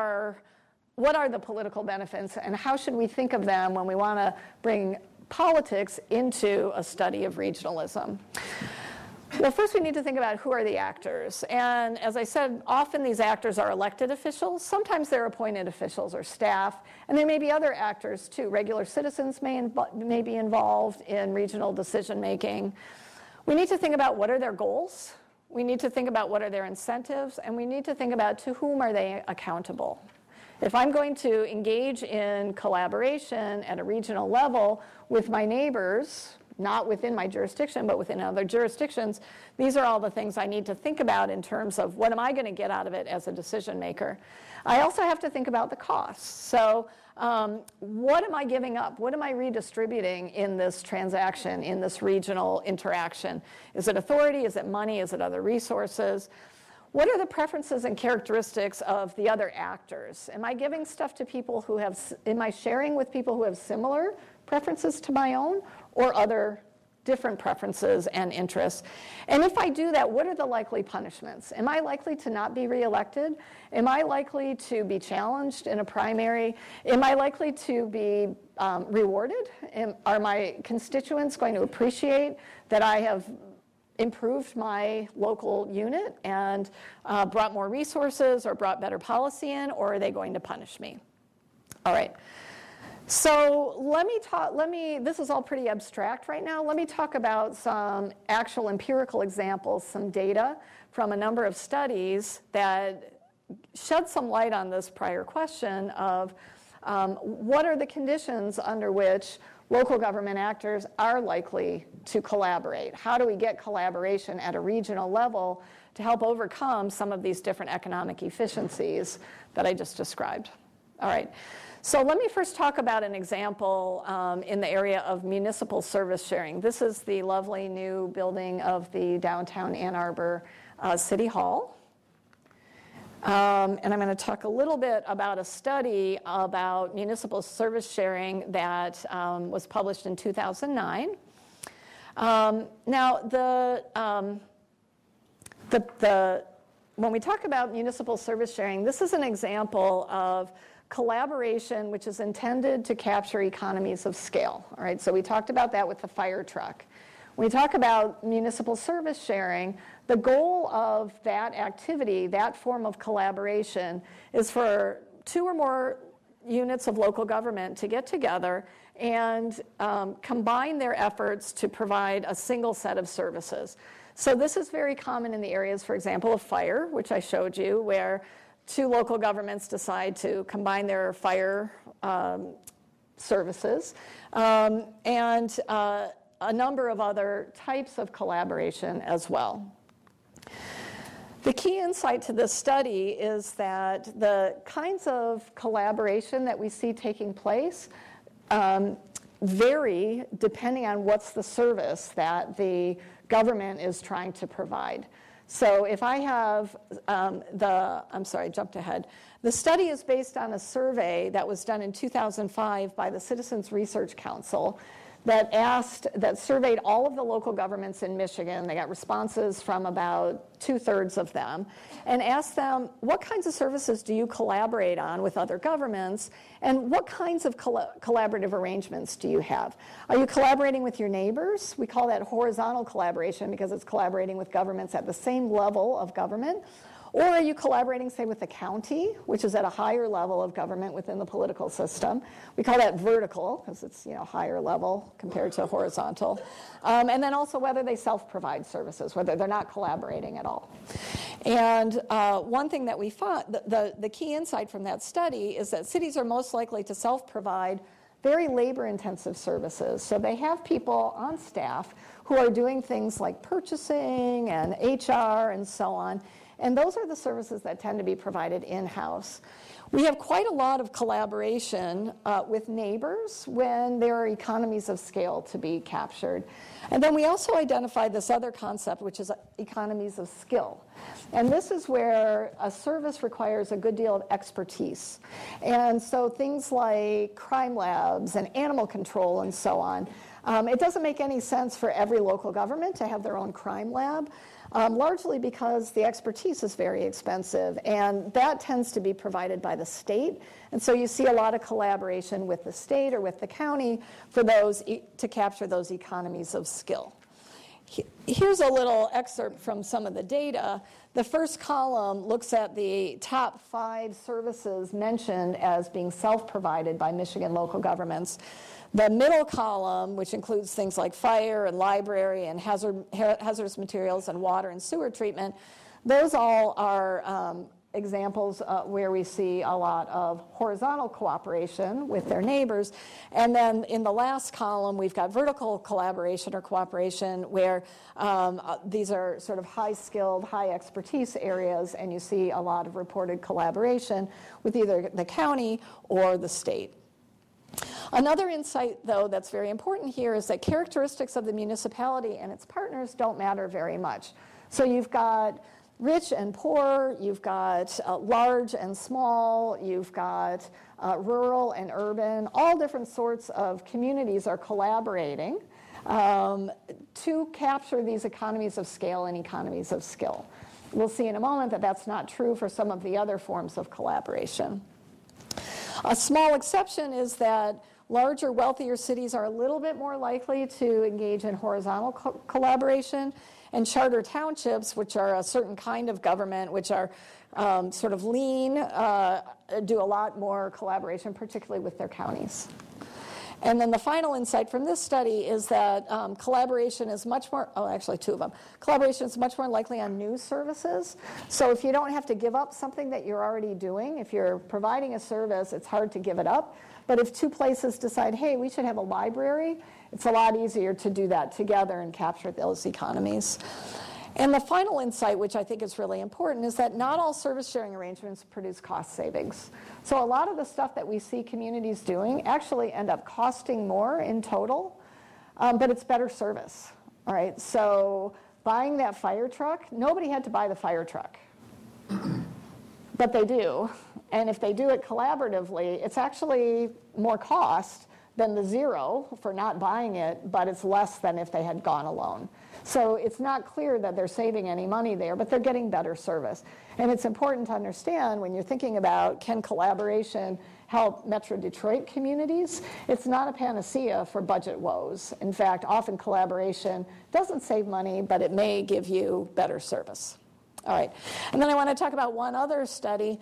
what are the political benefits and how should we think of them when we want to bring politics into a study of regionalism? Well, first we need to think about who are the actors. And as I said, often these actors are elected officials. Sometimes they're appointed officials or staff. And there may be other actors too. Regular citizens may be involved in regional decision making. We need to think about what are their goals. We need to think about what are their incentives. And we need to think about to whom are they accountable. If I'm going to engage in collaboration at a regional level with my neighbors, not within my jurisdiction, but within other jurisdictions, these are all the things I need to think about in terms of what am I going to get out of it as a decision maker. I also have to think about the costs. So what am I giving up? What am I redistributing in this transaction, in this regional interaction? Is it authority? Is it money? Is it other resources? What are the preferences and characteristics of the other actors? Am I giving stuff to people am I sharing with people who have similar preferences to my own or other different preferences and interests? And if I do that, what are the likely punishments? Am I likely to not be reelected? Am I likely to be challenged in a primary? Am I likely to be rewarded? Are my constituents going to appreciate that I have improved my local unit and brought more resources or brought better policy in, or are they going to punish me? All right. So this is all pretty abstract right now. Let me talk about some actual empirical examples, some data from a number of studies that shed some light on this prior question of what are the conditions under which local government actors are likely to collaborate. How do we get collaboration at a regional level to help overcome some of these different economic efficiencies that I just described? All right. So let me first talk about an example in the area of municipal service sharing. This is the lovely new building of the downtown Ann Arbor City Hall. And I'm going to talk a little bit about a study about municipal service sharing that was published in 2009. Now, when we talk about municipal service sharing, this is an example of collaboration which is intended to capture economies of scale. All right, so we talked about that with the fire truck. When we talk about municipal service sharing, the goal of that activity, that form of collaboration, is for two or more units of local government to get together and combine their efforts to provide a single set of services. So this is very common in the areas, for example, of fire, which I showed you, where two local governments decide to combine their fire services, and a number of other types of collaboration as well. The key insight to this study is that the kinds of collaboration that we see taking place vary depending on what's the service that the government is trying to provide. So if I have I'm sorry, I jumped ahead. The study is based on a survey that was done in 2005 by the Citizens Research Council that surveyed all of the local governments in Michigan. They got responses from about 2/3 of them and asked them, what kinds of services do you collaborate on with other governments, and what kinds of collaborative arrangements do you have? Are you collaborating with your neighbors? We call that horizontal collaboration because it's collaborating with governments at the same level of government. Or are you collaborating, say, with the county, which is at a higher level of government within the political system? We call that vertical because it's higher level compared to horizontal. And then also whether they self-provide services, whether they're not collaborating at all. And one thing that we found, the key insight from that study is that cities are most likely to self-provide very labor-intensive services. So they have people on staff who are doing things like purchasing and HR and so on. And those are the services that tend to be provided in-house. We have quite a lot of collaboration with neighbors when there are economies of scale to be captured. And then we also identified this other concept, which is economies of skill. And this is where a service requires a good deal of expertise. And so things like crime labs and animal control and so on. It doesn't make any sense for every local government to have their own crime lab. Largely because the expertise is very expensive, and that tends to be provided by the state. And so you see a lot of collaboration with the state or with the county for those to capture those economies of skill. Here's a little excerpt from some of the data. The first column looks at the top 5 services mentioned as being self-provided by Michigan local governments. The middle column, which includes things like fire and library and hazardous materials and water and sewer treatment, those all are examples where we see a lot of horizontal cooperation with their neighbors. And then in the last column, we've got vertical collaboration or cooperation where these are sort of high-skilled, high-expertise areas, and you see a lot of reported collaboration with either the county or the state. Another insight, though, that's very important here is that characteristics of the municipality and its partners don't matter very much. So you've got rich and poor, you've got large and small, you've got rural and urban, all different sorts of communities are collaborating to capture these economies of scale and economies of skill. We'll see in a moment that that's not true for some of the other forms of collaboration. A small exception is that larger, wealthier cities are a little bit more likely to engage in horizontal collaboration, and charter townships, which are a certain kind of government, which are sort of lean, do a lot more collaboration, particularly with their counties. And then the final insight from this study is that collaboration is much more, actually 2 of them. Collaboration is much more likely on new services. So if you don't have to give up something that you're already doing, if you're providing a service, it's hard to give it up. But if 2 places decide, hey, we should have a library, it's a lot easier to do that together and capture those economies. And the final insight, which I think is really important, is that not all service sharing arrangements produce cost savings. So a lot of the stuff that we see communities doing actually end up costing more in total, but it's better service. All right, so buying that fire truck, nobody had to buy the fire truck, but they do. And if they do it collaboratively, it's actually more cost than the 0 for not buying it, but it's less than if they had gone alone. So it's not clear that they're saving any money there, but they're getting better service. And it's important to understand when you're thinking about can collaboration help Metro Detroit communities, it's not a panacea for budget woes. In fact, often collaboration doesn't save money, but it may give you better service. All right, and then I want to talk about one other study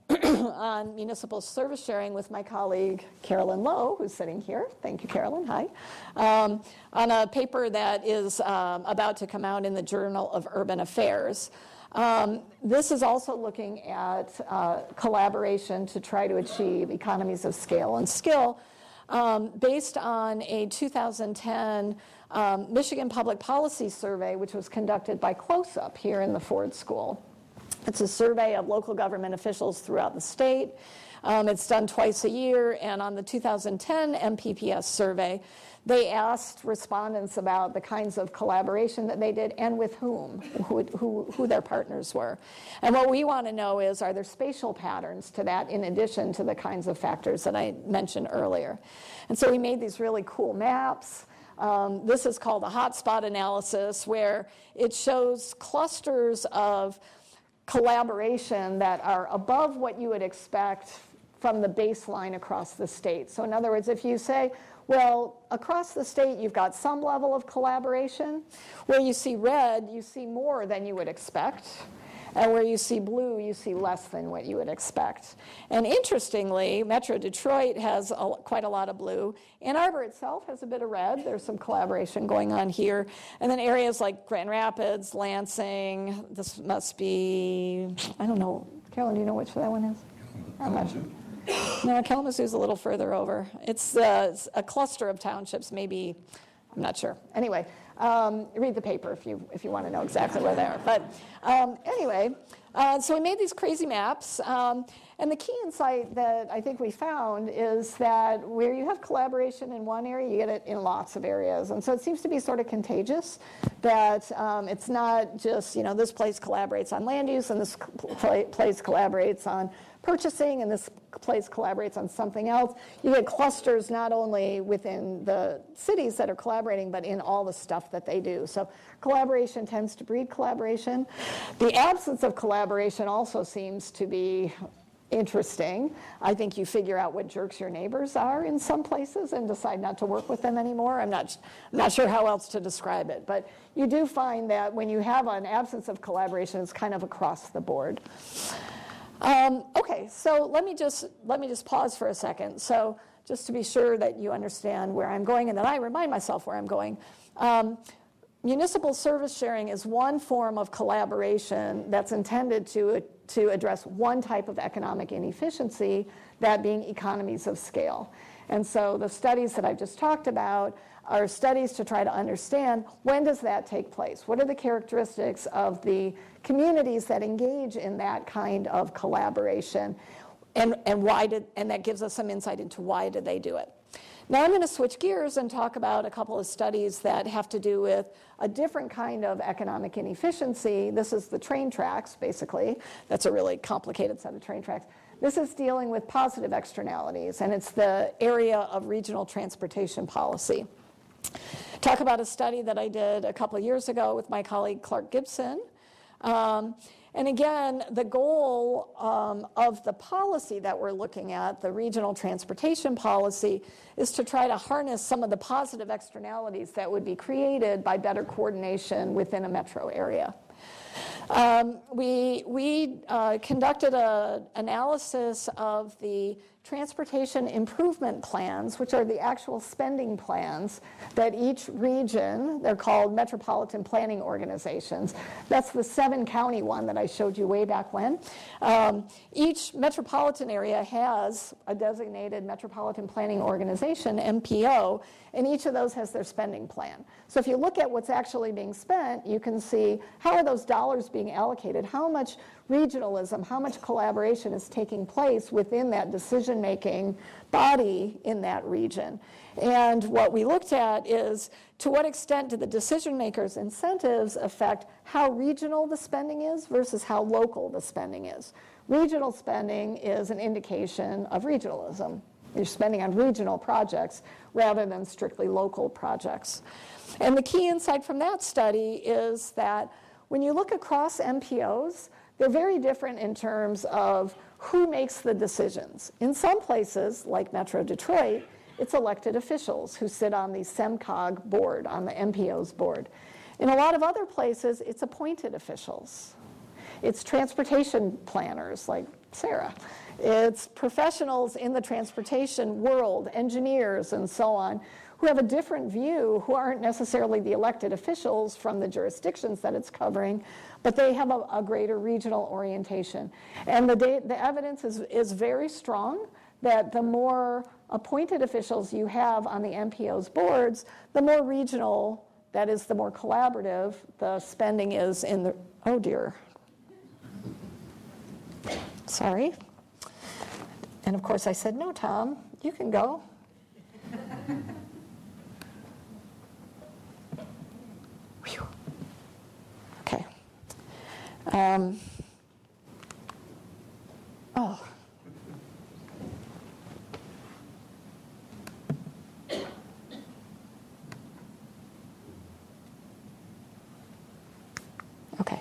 on municipal service sharing with my colleague Carolyn Lowe, who's sitting here. Thank you, Carolyn. Hi. On a paper that is about to come out in the Journal of Urban Affairs. This is also looking at collaboration to try to achieve economies of scale and skill based on a 2010 Michigan Public Policy Survey, which was conducted by Close-Up here in the Ford School. It's a survey of local government officials throughout the state. It's done twice a year, and on the 2010 MPPS survey, they asked respondents about the kinds of collaboration that they did and with whom, who their partners were. And what we want to know is, are there spatial patterns to that in addition to the kinds of factors that I mentioned earlier? And so we made these really cool maps. This is called a hotspot analysis, where it shows clusters of collaboration that are above what you would expect from the baseline across the state. So in other words, if you say, well, across the state you've got some level of collaboration, where you see red, you see more than you would expect, and where you see blue, you see less than what you would expect. And interestingly, Metro Detroit has quite a lot of blue. Ann Arbor itself has a bit of red. There's some collaboration going on here. And then areas like Grand Rapids, Lansing, this must be, I don't know. Carolyn, do you know which that one is? I'm not sure. No, Kalamazoo's a little further over. It's a cluster of townships, maybe, I'm not sure. Anyway, read the paper if you want to know exactly where they are. But anyway, so we made these crazy maps. And the key insight that I think we found is that where you have collaboration in one area, you get it in lots of areas. And so it seems to be sort of contagious, that it's not just, this place collaborates on land use, and this place collaborates on purchasing, and this place collaborates on something else. You get clusters not only within the cities that are collaborating, but in all the stuff that they do. So collaboration tends to breed collaboration. The absence of collaboration also seems to be interesting. I think you figure out what jerks your neighbors are in some places and decide not to work with them anymore. I'm not sure how else to describe it, but you do find that when you have an absence of collaboration, it's kind of across the board. Okay, so let me just pause for a second. So just to be sure that you understand where I'm going, and that I remind myself where I'm going. Municipal service sharing is one form of collaboration that's intended to address one type of economic inefficiency, that being economies of scale. And so the studies that I've just talked about are studies to try to understand, when does that take place? What are the characteristics of the communities that engage in that kind of collaboration? And that gives us some insight into why did they do it. Now I'm going to switch gears and talk about a couple of studies that have to do with a different kind of economic inefficiency. This is the train tracks, basically. That's a really complicated set of train tracks. This is dealing with positive externalities, and it's the area of regional transportation policy. Talk about a study that I did a couple of years ago with my colleague Clark Gibson. And again, the goal of the policy that we're looking at, the regional transportation policy, is to try to harness some of the positive externalities that would be created by better coordination within a metro area. We conducted an analysis of the transportation improvement plans, which are the actual spending plans that each region, they're called metropolitan planning organizations. That's the 7-county one that I showed you way back when. Each metropolitan area has a designated metropolitan planning organization, MPO, and each of those has their spending plan. So if you look at what's actually being spent, you can see how are those dollars being allocated, how much regionalism, how much collaboration is taking place within that decision-making body in that region. And what we looked at is, to what extent do the decision-makers' incentives affect how regional the spending is versus how local the spending is. Regional spending is an indication of regionalism. You're spending on regional projects rather than strictly local projects. And the key insight from that study is that when you look across MPOs, they're very different in terms of who makes the decisions. In some places, like Metro Detroit, it's elected officials who sit on the SEMCOG board, on the MPO's board. In a lot of other places, it's appointed officials. It's transportation planners like Sarah. It's professionals in the transportation world, engineers and so on, who have a different view, who aren't necessarily the elected officials from the jurisdictions that it's covering, but they have a greater regional orientation. And the evidence is very strong that the more appointed officials you have on the MPO's boards, the more regional, that is, the more collaborative the spending is in the, oh dear. Sorry. And of course I said, no, Tom, you can go. Whew. Okay. Oh. Okay.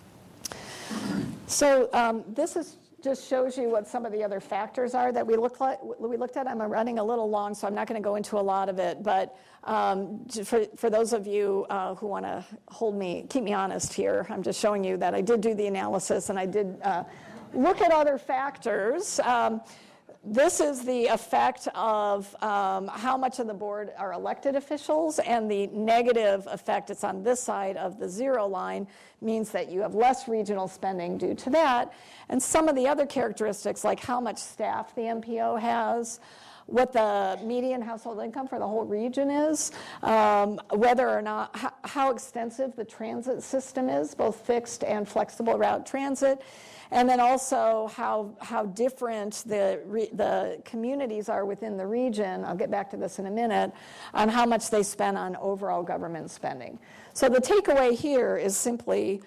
So this just shows you what some of the other factors are that we looked at. I'm running a little long, so I'm not going to go into a lot of it. But for those of you who want to keep me honest here, I'm just showing you that I did do the analysis and I did look at other factors. This is the effect of how much of the board are elected officials, and the negative effect, it's on this side of the zero line, means that you have less regional spending due to that. And some of the other characteristics, like how much staff the MPO has, what the median household income for the whole region is, whether or not, how extensive the transit system is, both fixed and flexible route transit, and then also how different the communities are within the region. I'll get back to this in a minute, on how much they spend on overall government spending. So the takeaway here is simply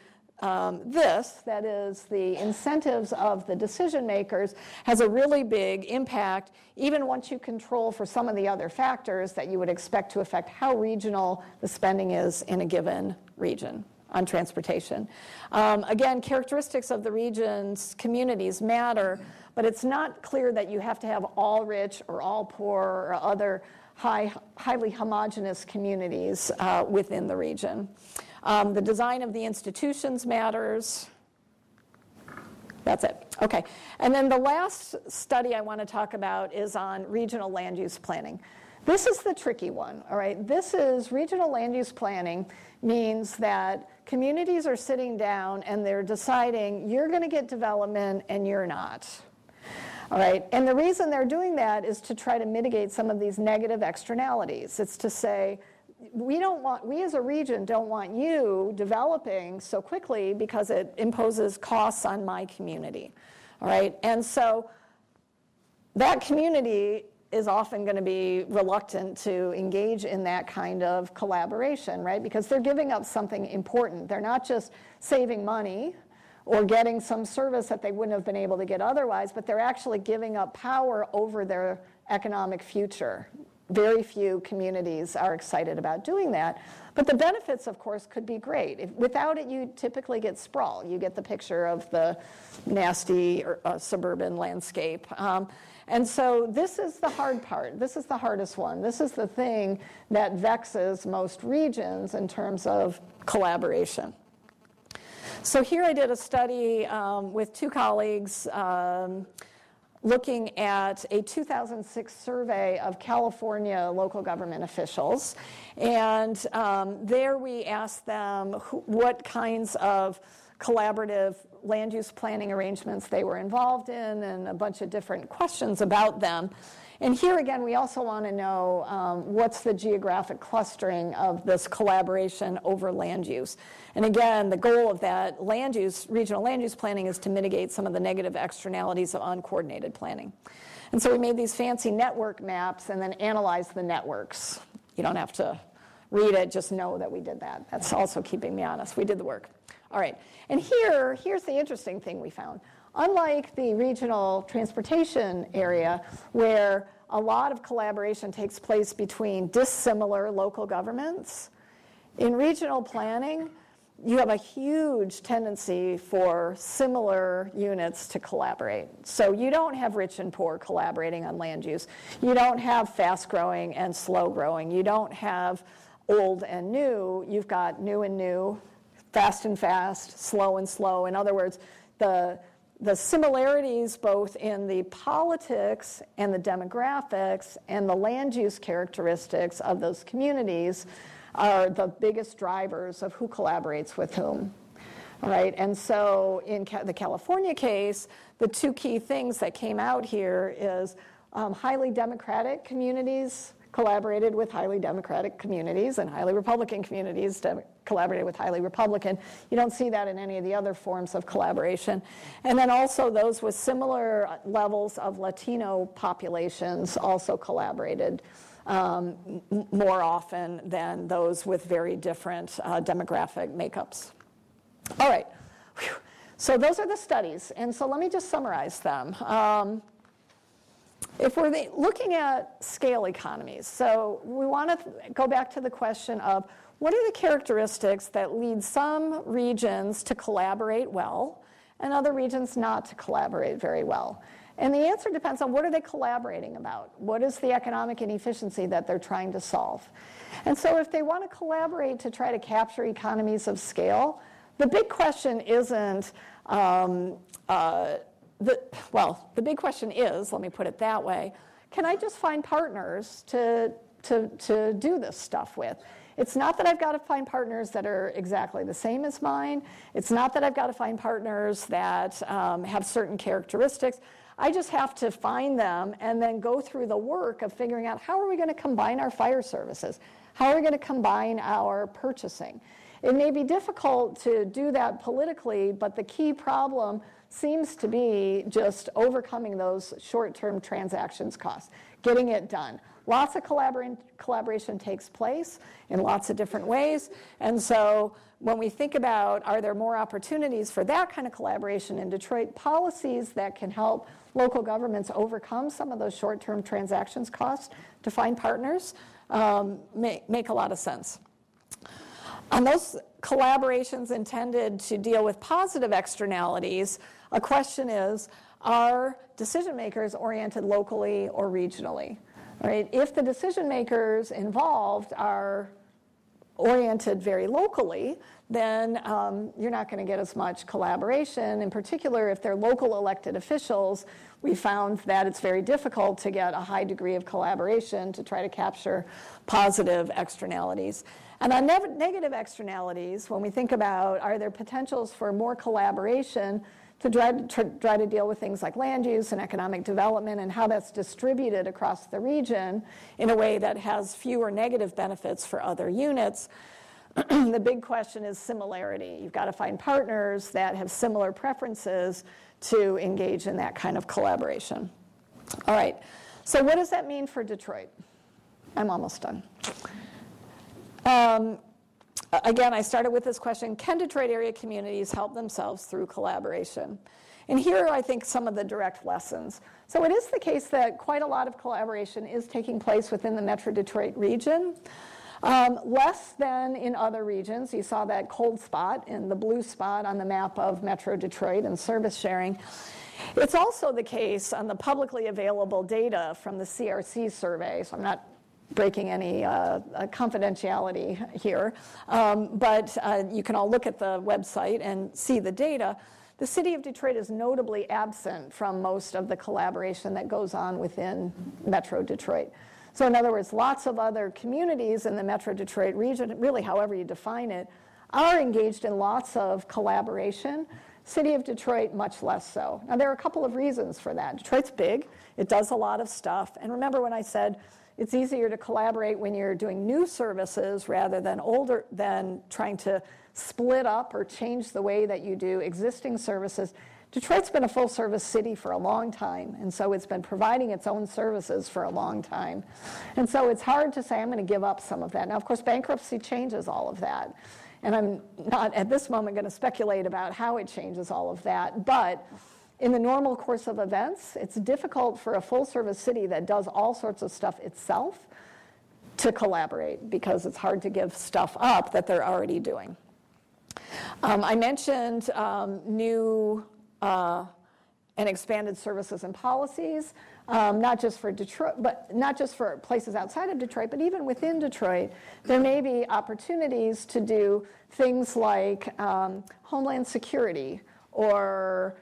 that is, the incentives of the decision makers has a really big impact, even once you control for some of the other factors that you would expect to affect how regional the spending is in a given region on transportation. Again, characteristics of the region's communities matter, but it's not clear that you have to have all rich or all poor or other highly homogeneous communities within the region. The design of the institutions matters. That's it. Okay. And then the last study I want to talk about is on regional land use planning. This is the tricky one, all right? This is regional land use planning means that communities are sitting down and they're deciding you're going to get development and you're not. All right, and the reason they're doing that is to try to mitigate some of these negative externalities. It's to say, we as a region don't want you developing so quickly because it imposes costs on my community. All right, and so that community is often going to be reluctant to engage in that kind of collaboration, right? Because they're giving up something important. They're not just saving money or getting some service that they wouldn't have been able to get otherwise, but they're actually giving up power over their economic future. Very few communities are excited about doing that. But the benefits, of course, could be great. Without it, you typically get sprawl. You get the picture of the nasty suburban landscape. And so this is the hard part. This is the hardest one. This is the thing that vexes most regions in terms of collaboration. So here I did a study with two colleagues looking at a 2006 survey of California local government officials. And there we asked them what kinds of collaborative land use planning arrangements they were involved in and a bunch of different questions about them. And here again, we also want to know what's the geographic clustering of this collaboration over land use. And again, the goal of that regional land use planning is to mitigate some of the negative externalities of uncoordinated planning. And so we made these fancy network maps and then analyzed the networks. You don't have to read it, just know that we did that. That's also keeping me honest. We did the work. All right, and here's the interesting thing we found. Unlike the regional transportation area, where a lot of collaboration takes place between dissimilar local governments, in regional planning, you have a huge tendency for similar units to collaborate. So you don't have rich and poor collaborating on land use. You don't have fast-growing and slow-growing. You don't have old and new. You've got new and new, fast and fast, slow and slow. In other words, the similarities both in the politics and the demographics and the land use characteristics of those communities are the biggest drivers of who collaborates with whom. All right, and so in the California case, the two key things that came out here is highly democratic communities collaborated with highly democratic communities, and highly Republican communities collaborated with highly Republican. You don't see that in any of the other forms of collaboration. And then also those with similar levels of Latino populations also collaborated more often than those with very different demographic makeups. All right, whew. So those are the studies, and so let me just summarize them. If we're looking at scale economies, so we want to go back to the question of what are the characteristics that lead some regions to collaborate well and other regions not to collaborate very well? And the answer depends on what are they collaborating about? What is the economic inefficiency that they're trying to solve? And so if they want to collaborate to try to capture economies of scale, the big question isn't the big question is, let me put it that way, can I just find partners to do this stuff with? It's not that I've got to find partners that are exactly the same as mine. It's not that I've got to find partners that have certain characteristics. I just have to find them and then go through the work of figuring out how are we going to combine our fire services? How are we going to combine our purchasing? It may be difficult to do that politically, but the key problem seems to be just overcoming those short-term transactions costs, getting it done. Lots of collaboration takes place in lots of different ways, and so when we think about are there more opportunities for that kind of collaboration in Detroit, policies that can help local governments overcome some of those short-term transactions costs to find partners make a lot of sense. On those collaborations intended to deal with positive externalities, a question is, are decision makers oriented locally or regionally? Right? If the decision makers involved are oriented very locally, then you're not going to get as much collaboration. In particular, if they're local elected officials, we found that it's very difficult to get a high degree of collaboration to try to capture positive externalities. And on negative externalities, when we think about are there potentials for more collaboration to try to deal with things like land use and economic development and how that's distributed across the region in a way that has fewer negative benefits for other units, the big question is similarity. You've got to find partners that have similar preferences to engage in that kind of collaboration. All right, so what does that mean for Detroit? I'm almost done. Again, I started with this question, can Detroit area communities help themselves through collaboration? And here I think some of the direct lessons. So it is the case that quite a lot of collaboration is taking place within the Metro Detroit region. Less than in other regions. You saw that cold spot in the blue spot on the map of Metro Detroit and service sharing. It's also the case on the publicly available data from the CRC survey, so I'm not breaking any confidentiality here, but you can all look at the website and see the data. The city of Detroit is notably absent from most of the collaboration that goes on within Metro Detroit. So in other words, lots of other communities in the Metro Detroit region, really however you define it, are engaged in lots of collaboration. City of Detroit, much less so. Now there are a couple of reasons for that. Detroit's big, it does a lot of stuff, and remember when I said it's easier to collaborate when you're doing new services rather than trying to split up or change the way that you do existing services. Detroit's been a full-service city for a long time, and so it's been providing its own services for a long time. And so it's hard to say, I'm going to give up some of that. Now, of course, bankruptcy changes all of that, and I'm not at this moment going to speculate about how it changes all of that, but in the normal course of events, it's difficult for a full-service city that does all sorts of stuff itself to collaborate because it's hard to give stuff up that they're already doing. I mentioned new and expanded services and policies, not just for Detroit, but not just for places outside of Detroit, but even within Detroit, there may be opportunities to do things like homeland security or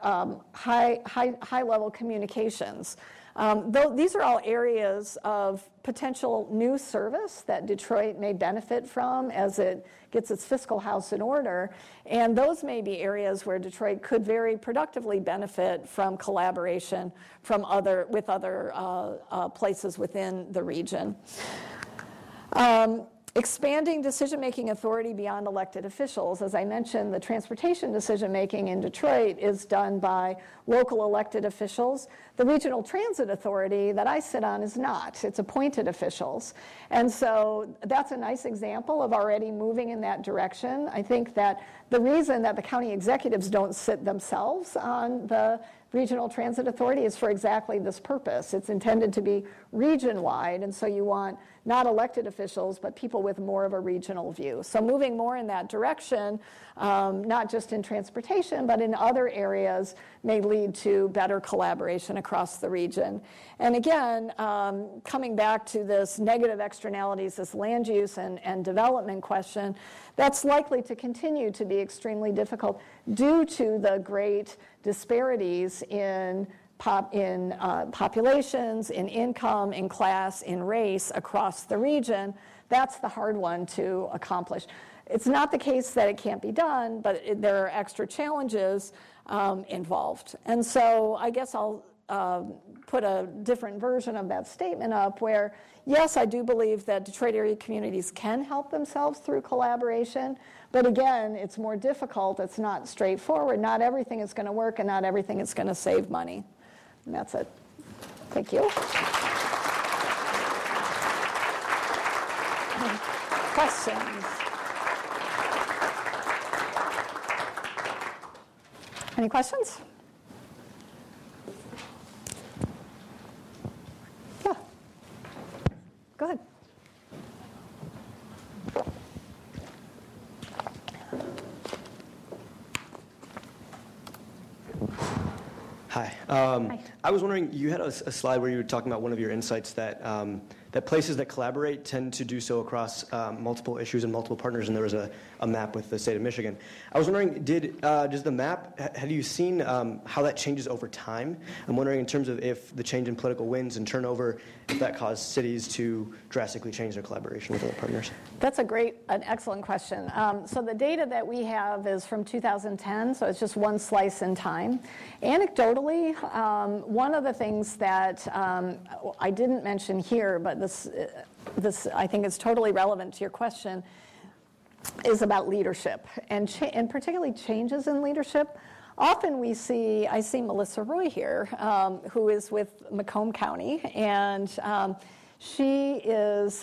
high-level communications. These are all areas of potential new service that Detroit may benefit from as it gets its fiscal house in order, and those may be areas where Detroit could very productively benefit from collaboration with other places within the region. Expanding decision-making authority beyond elected officials. As I mentioned, the transportation decision-making in Detroit is done by local elected officials. The Regional Transit Authority that I sit on is not. It's appointed officials. And so that's a nice example of already moving in that direction. I think that the reason that the county executives don't sit themselves on the Regional Transit Authority is for exactly this purpose. It's intended to be region-wide, and so you want not elected officials, but people with more of a regional view. So moving more in that direction, not just in transportation, but in other areas, may lead to better collaboration across the region. And again, coming back to this negative externalities, this land use and development question, that's likely to continue to be extremely difficult due to the great disparities in populations, in income, in class, in race across the region. That's the hard one to accomplish. It's not the case that it can't be done, but there are extra challenges involved. And so I guess I'll put a different version of that statement up where, yes, I do believe that Detroit area communities can help themselves through collaboration, but again, it's more difficult, it's not straightforward, not everything is going to work and not everything is going to save money. And that's it. Thank you. Questions? Any questions? Yeah. Go ahead. Hi. I was wondering, you had a slide where you were talking about one of your insights that that places that collaborate tend to do so across multiple issues and multiple partners, and there was a map with the state of Michigan. I was wondering, does the map, have you seen how that changes over time? I'm wondering in terms of if the change in political winds and turnover, if that caused cities to drastically change their collaboration with other partners. That's an excellent question. So the data that we have is from 2010, so it's just one slice in time. Anecdotally, one of the things that I didn't mention here, but this I think is totally relevant to your question, is about leadership, and particularly changes in leadership. Often I see Melissa Roy here, who is with Macomb County, and she is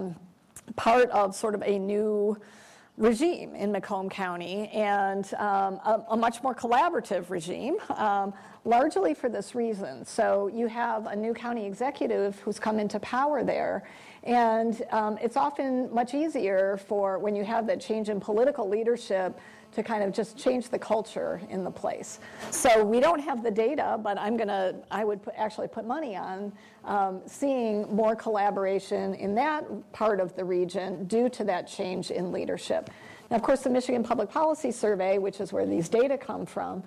part of sort of a new regime in Macomb County, and a much more collaborative regime, largely for this reason. So you have a new county executive who's come into power there, and it's often much easier for when you have that change in political leadership to kind of just change the culture in the place. So we don't have the data, but I would actually put money on seeing more collaboration in that part of the region due to that change in leadership. Now, of course, the Michigan Public Policy Survey, which is where these data come from,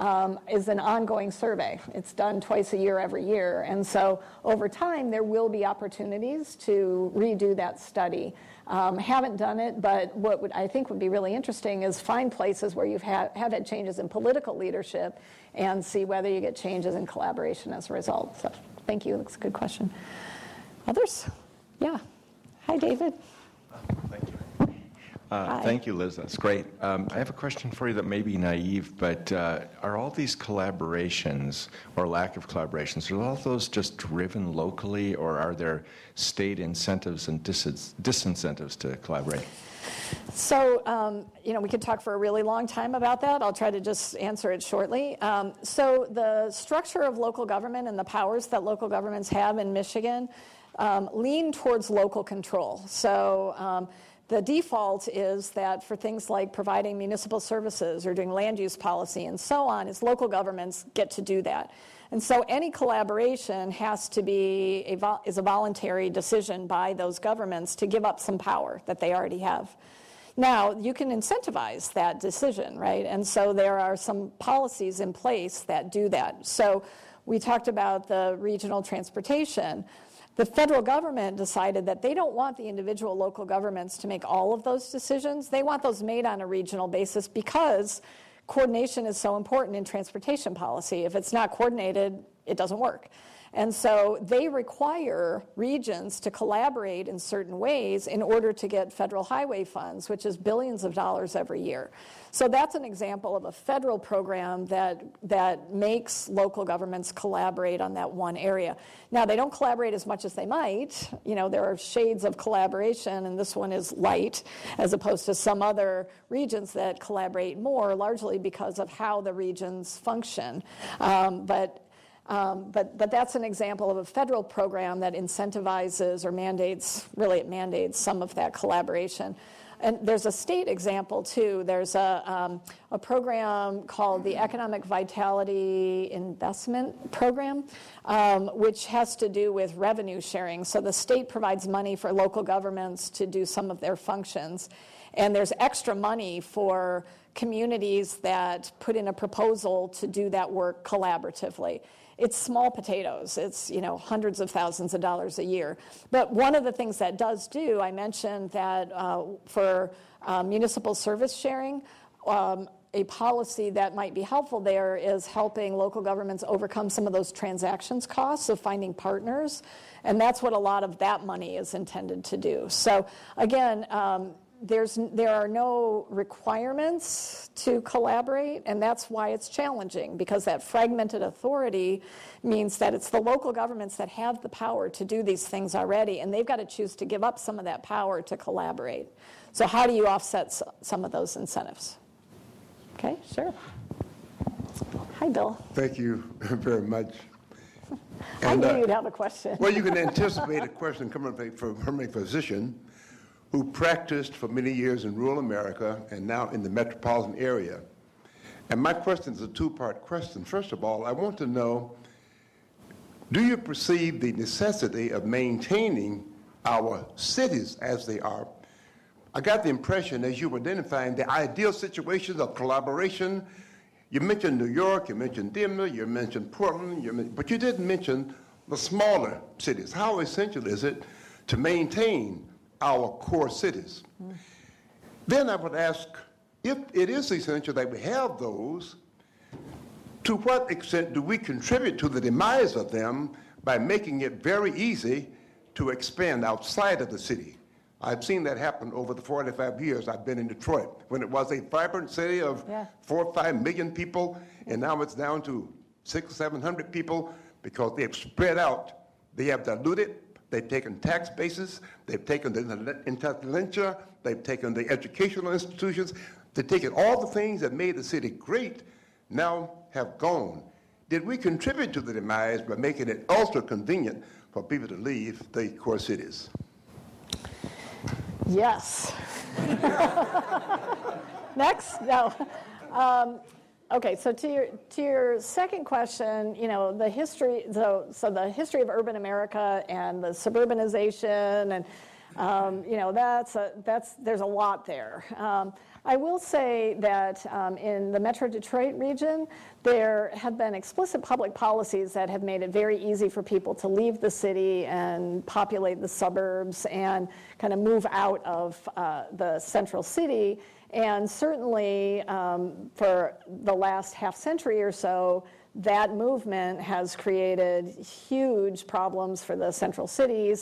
is an ongoing survey. It's done twice a year, every year. And so over time, there will be opportunities to redo that study. Haven't done it, but what I think would be really interesting is find places where you've have had changes in political leadership and see whether you get changes in collaboration as a result. So thank you. That's a good question. Others? Yeah. Hi, David. Thank you. Thank you, Liz. That's great. I have a question for you that may be naive, but are all these collaborations or lack of collaborations, are all those just driven locally, or are there state incentives and disincentives to collaborate? So, we could talk for a really long time about that. I'll try to just answer it shortly. So the structure of local government and the powers that local governments have in Michigan lean towards local control. So the default is that for things like providing municipal services or doing land use policy and so on, is local governments get to do that. And so any collaboration has to be is a voluntary decision by those governments to give up some power that they already have. Now, you can incentivize that decision, right? And so there are some policies in place that do that. So we talked about the regional transportation. The federal government decided that they don't want the individual local governments to make all of those decisions. They want those made on a regional basis because coordination is so important in transportation policy. If it's not coordinated, it doesn't work. And so they require regions to collaborate in certain ways in order to get federal highway funds, which is billions of dollars every year. So that's an example of a federal program that makes local governments collaborate on that one area. Now, they don't collaborate as much as they might. There are shades of collaboration, and this one is light, as opposed to some other regions that collaborate more, largely because of how the regions function. But But that's an example of a federal program that incentivizes or mandates, really it mandates some of that collaboration. And there's a state example, too. There's a program called the Economic Vitality Investment Program, which has to do with revenue sharing. So the state provides money for local governments to do some of their functions. And there's extra money for communities that put in a proposal to do that work collaboratively. It's small potatoes. It's, hundreds of thousands of dollars a year. But one of the things that does do, I mentioned that for municipal service sharing, a policy that might be helpful there is helping local governments overcome some of those transactions costs of finding partners. And that's what a lot of that money is intended to do. So again, there are no requirements to collaborate, and that's why it's challenging, because that fragmented authority means that it's the local governments that have the power to do these things already, and they've got to choose to give up some of that power to collaborate. So how do you offset some of those incentives? Okay, sure. Hi, Bill. Thank you very much. I knew you'd have a question. Well, you can anticipate a question coming from a physician who practiced for many years in rural America and now in the metropolitan area. And my question is a two-part question. First of all, I want to know, do you perceive the necessity of maintaining our cities as they are? I got the impression, as you were identifying the ideal situations of collaboration, you mentioned New York, you mentioned Denver, you mentioned Portland, but you didn't mention the smaller cities. How essential is it to maintain our core cities? Then I would ask, if it is essential that we have those, to what extent do we contribute to the demise of them by making it very easy to expand outside of the city? I've seen that happen over the 45 years I've been in Detroit, when it was a vibrant city of 4 or 5 million people, and now it's down to 600 or 700 people because they've spread out. They have diluted. They've taken tax bases, they've taken the intelligentsia, they've taken the educational institutions, they've taken all the things that made the city great, now have gone. Did we contribute to the demise by making it ultra convenient for people to leave the core cities? Yes. Next? No. Okay, so to your second question, the history. So the history of urban America and the suburbanization, and there's a lot there. I will say that in the Metro Detroit region, there have been explicit public policies that have made it very easy for people to leave the city and populate the suburbs and kind of move out of the central city. And certainly for the last half century or so, that movement has created huge problems for the central cities,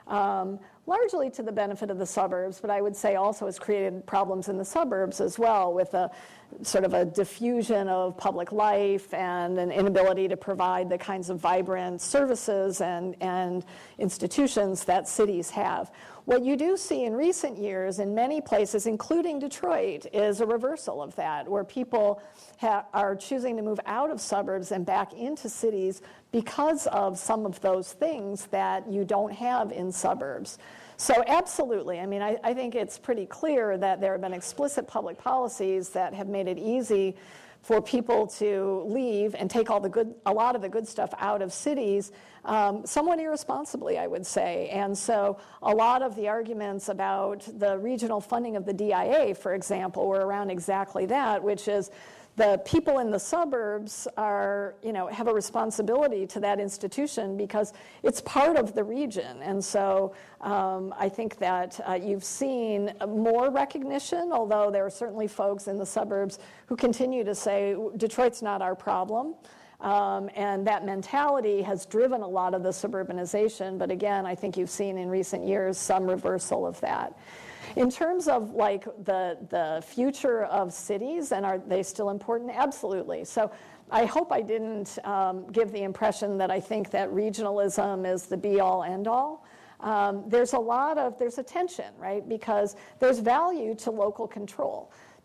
largely to the benefit of the suburbs, but I would say also has created problems in the suburbs as well, with a sort of a diffusion of public life and an inability to provide the kinds of vibrant services and institutions that cities have. What you do see in recent years in many places, including Detroit, is a reversal of that, where people are choosing to move out of suburbs and back into cities because of some of those things that you don't have in suburbs. So absolutely, I mean, I think it's pretty clear that there have been explicit public policies that have made it easy for people to leave and take a lot of the good stuff out of cities, somewhat irresponsibly, I would say. And so a lot of the arguments about the regional funding of the DIA, for example, were around exactly that, which is the people in the suburbs have a responsibility to that institution because it's part of the region. And so I think that you've seen more recognition, although there are certainly folks in the suburbs who continue to say, Detroit's not our problem. And that mentality has driven a lot of the suburbanization. But again, I think you've seen in recent years some reversal of that. In terms of like the future of cities, and are they still important? Absolutely. So I hope I didn't give the impression that I think that regionalism is the be-all, end-all. There's a tension, right? Because there's value to local control.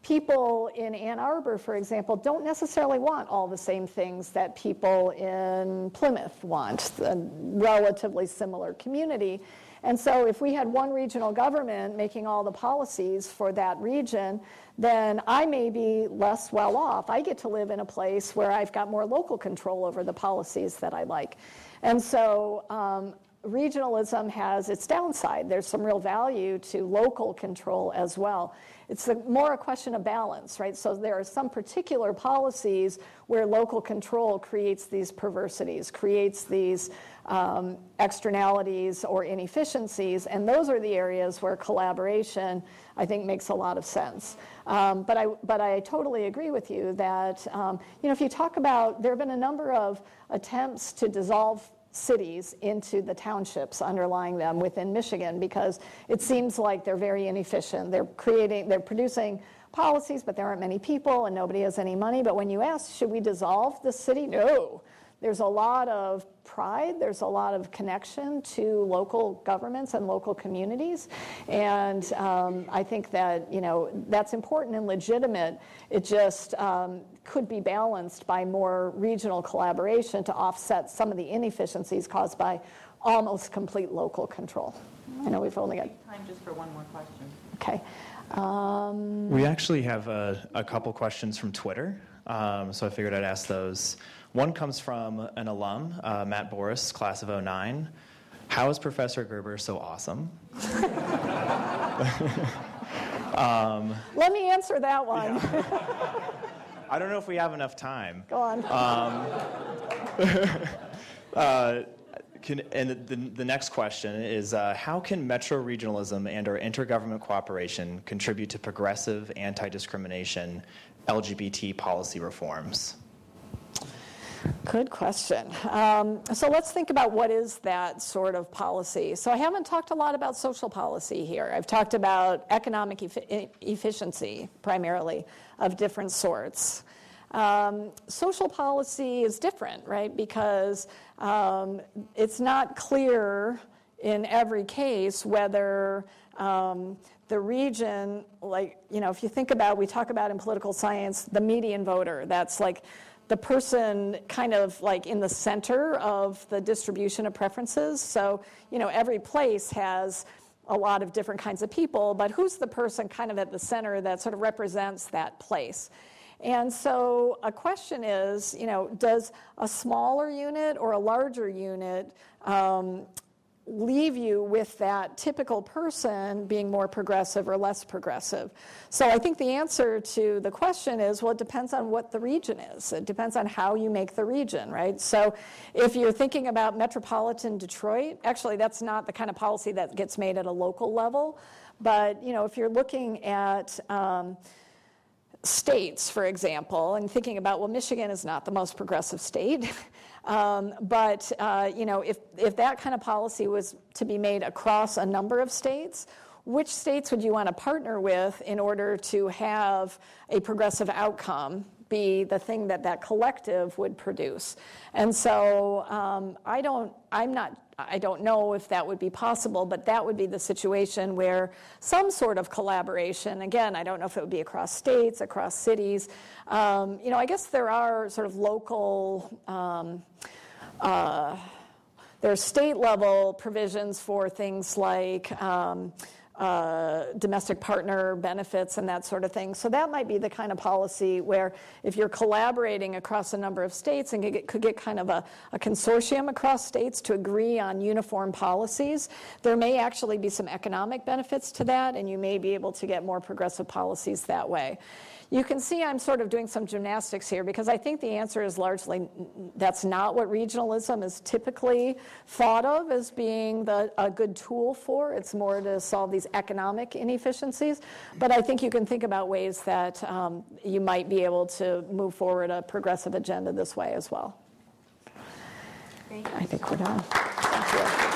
people in Ann Arbor, for example, don't necessarily want all the same things that people in Plymouth want, a relatively similar community. And so if we had one regional government making all the policies for that region, then I may be less well off. I get to live in a place where I've got more local control over the policies that I like. And so regionalism has its downside. There's some real value to local control as well. It's more a question of balance, right? So there are some particular policies where local control creates these perversities, creates these externalities or inefficiencies, and those are the areas where collaboration, I think, makes a lot of sense. But I totally agree with you that, if you talk about, there have been a number of attempts to dissolve cities into the townships underlying them within Michigan because it seems like they're very inefficient. They're producing policies, but there aren't many people and nobody has any money. But when you ask, should we dissolve the city? No. There's a lot of pride, there's a lot of connection to local governments and local communities, and I think that that's important and legitimate. It just could be balanced by more regional collaboration to offset some of the inefficiencies caused by almost complete local control. I know we've only got time just for one more question. Okay. We actually have a couple questions from Twitter, so I figured I'd ask those. One comes from an alum, Matt Boris, class of 09. How is Professor Gerber so awesome? Let me answer that one. Yeah. I don't know if we have enough time. Go on. And the next question is, how can metro-regionalism and or intergovernment cooperation contribute to progressive anti-discrimination LGBT policy reforms? Good question. So let's think about what is that sort of policy. So I haven't talked a lot about social policy here. I've talked about economic efficiency, primarily, of different sorts. Social policy is different, right? Because it's not clear in every case whether the region, if you think about, we talk about in political science, the median voter, that's like the person kind of like in the center of the distribution of preferences. So, every place has a lot of different kinds of people, but who's the person kind of at the center that sort of represents that place? And so a question is, does a smaller unit or a larger unit leave you with that typical person being more progressive or less progressive? So I think the answer to the question is, well, it depends on what the region is. It depends on how you make the region, right? So if you're thinking about metropolitan Detroit, actually that's not the kind of policy that gets made at a local level. But, if you're looking at states, for example, and thinking about, well, Michigan is not the most progressive state, but if that kind of policy was to be made across a number of states, which states would you want to partner with in order to have a progressive outcome be the thing that collective would produce? And so I don't know if that would be possible, but that would be the situation where some sort of collaboration, again, I don't know if it would be across states, across cities. I guess there are sort of local, there are state-level provisions for things like domestic partner benefits and that sort of thing. So that might be the kind of policy where if you're collaborating across a number of states and could get kind of a consortium across states to agree on uniform policies, there may actually be some economic benefits to that, and you may be able to get more progressive policies that way. You can see I'm sort of doing some gymnastics here because I think the answer is largely that's not what regionalism is typically thought of as being a good tool for. It's more to solve these economic inefficiencies. But I think you can think about ways that you might be able to move forward a progressive agenda this way as well. I think we're done. Thank you.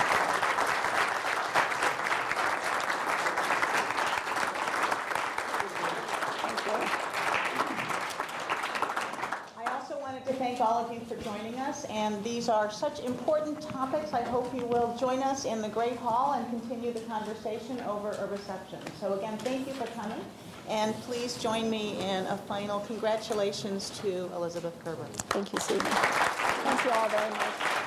Thank all of you for joining us, and these are such important topics. I hope you will join us in the Great Hall and continue the conversation over a reception. So again, thank you for coming. And please join me in a final congratulations to Elizabeth Kerber. Thank you, Susan. Thank you all very much.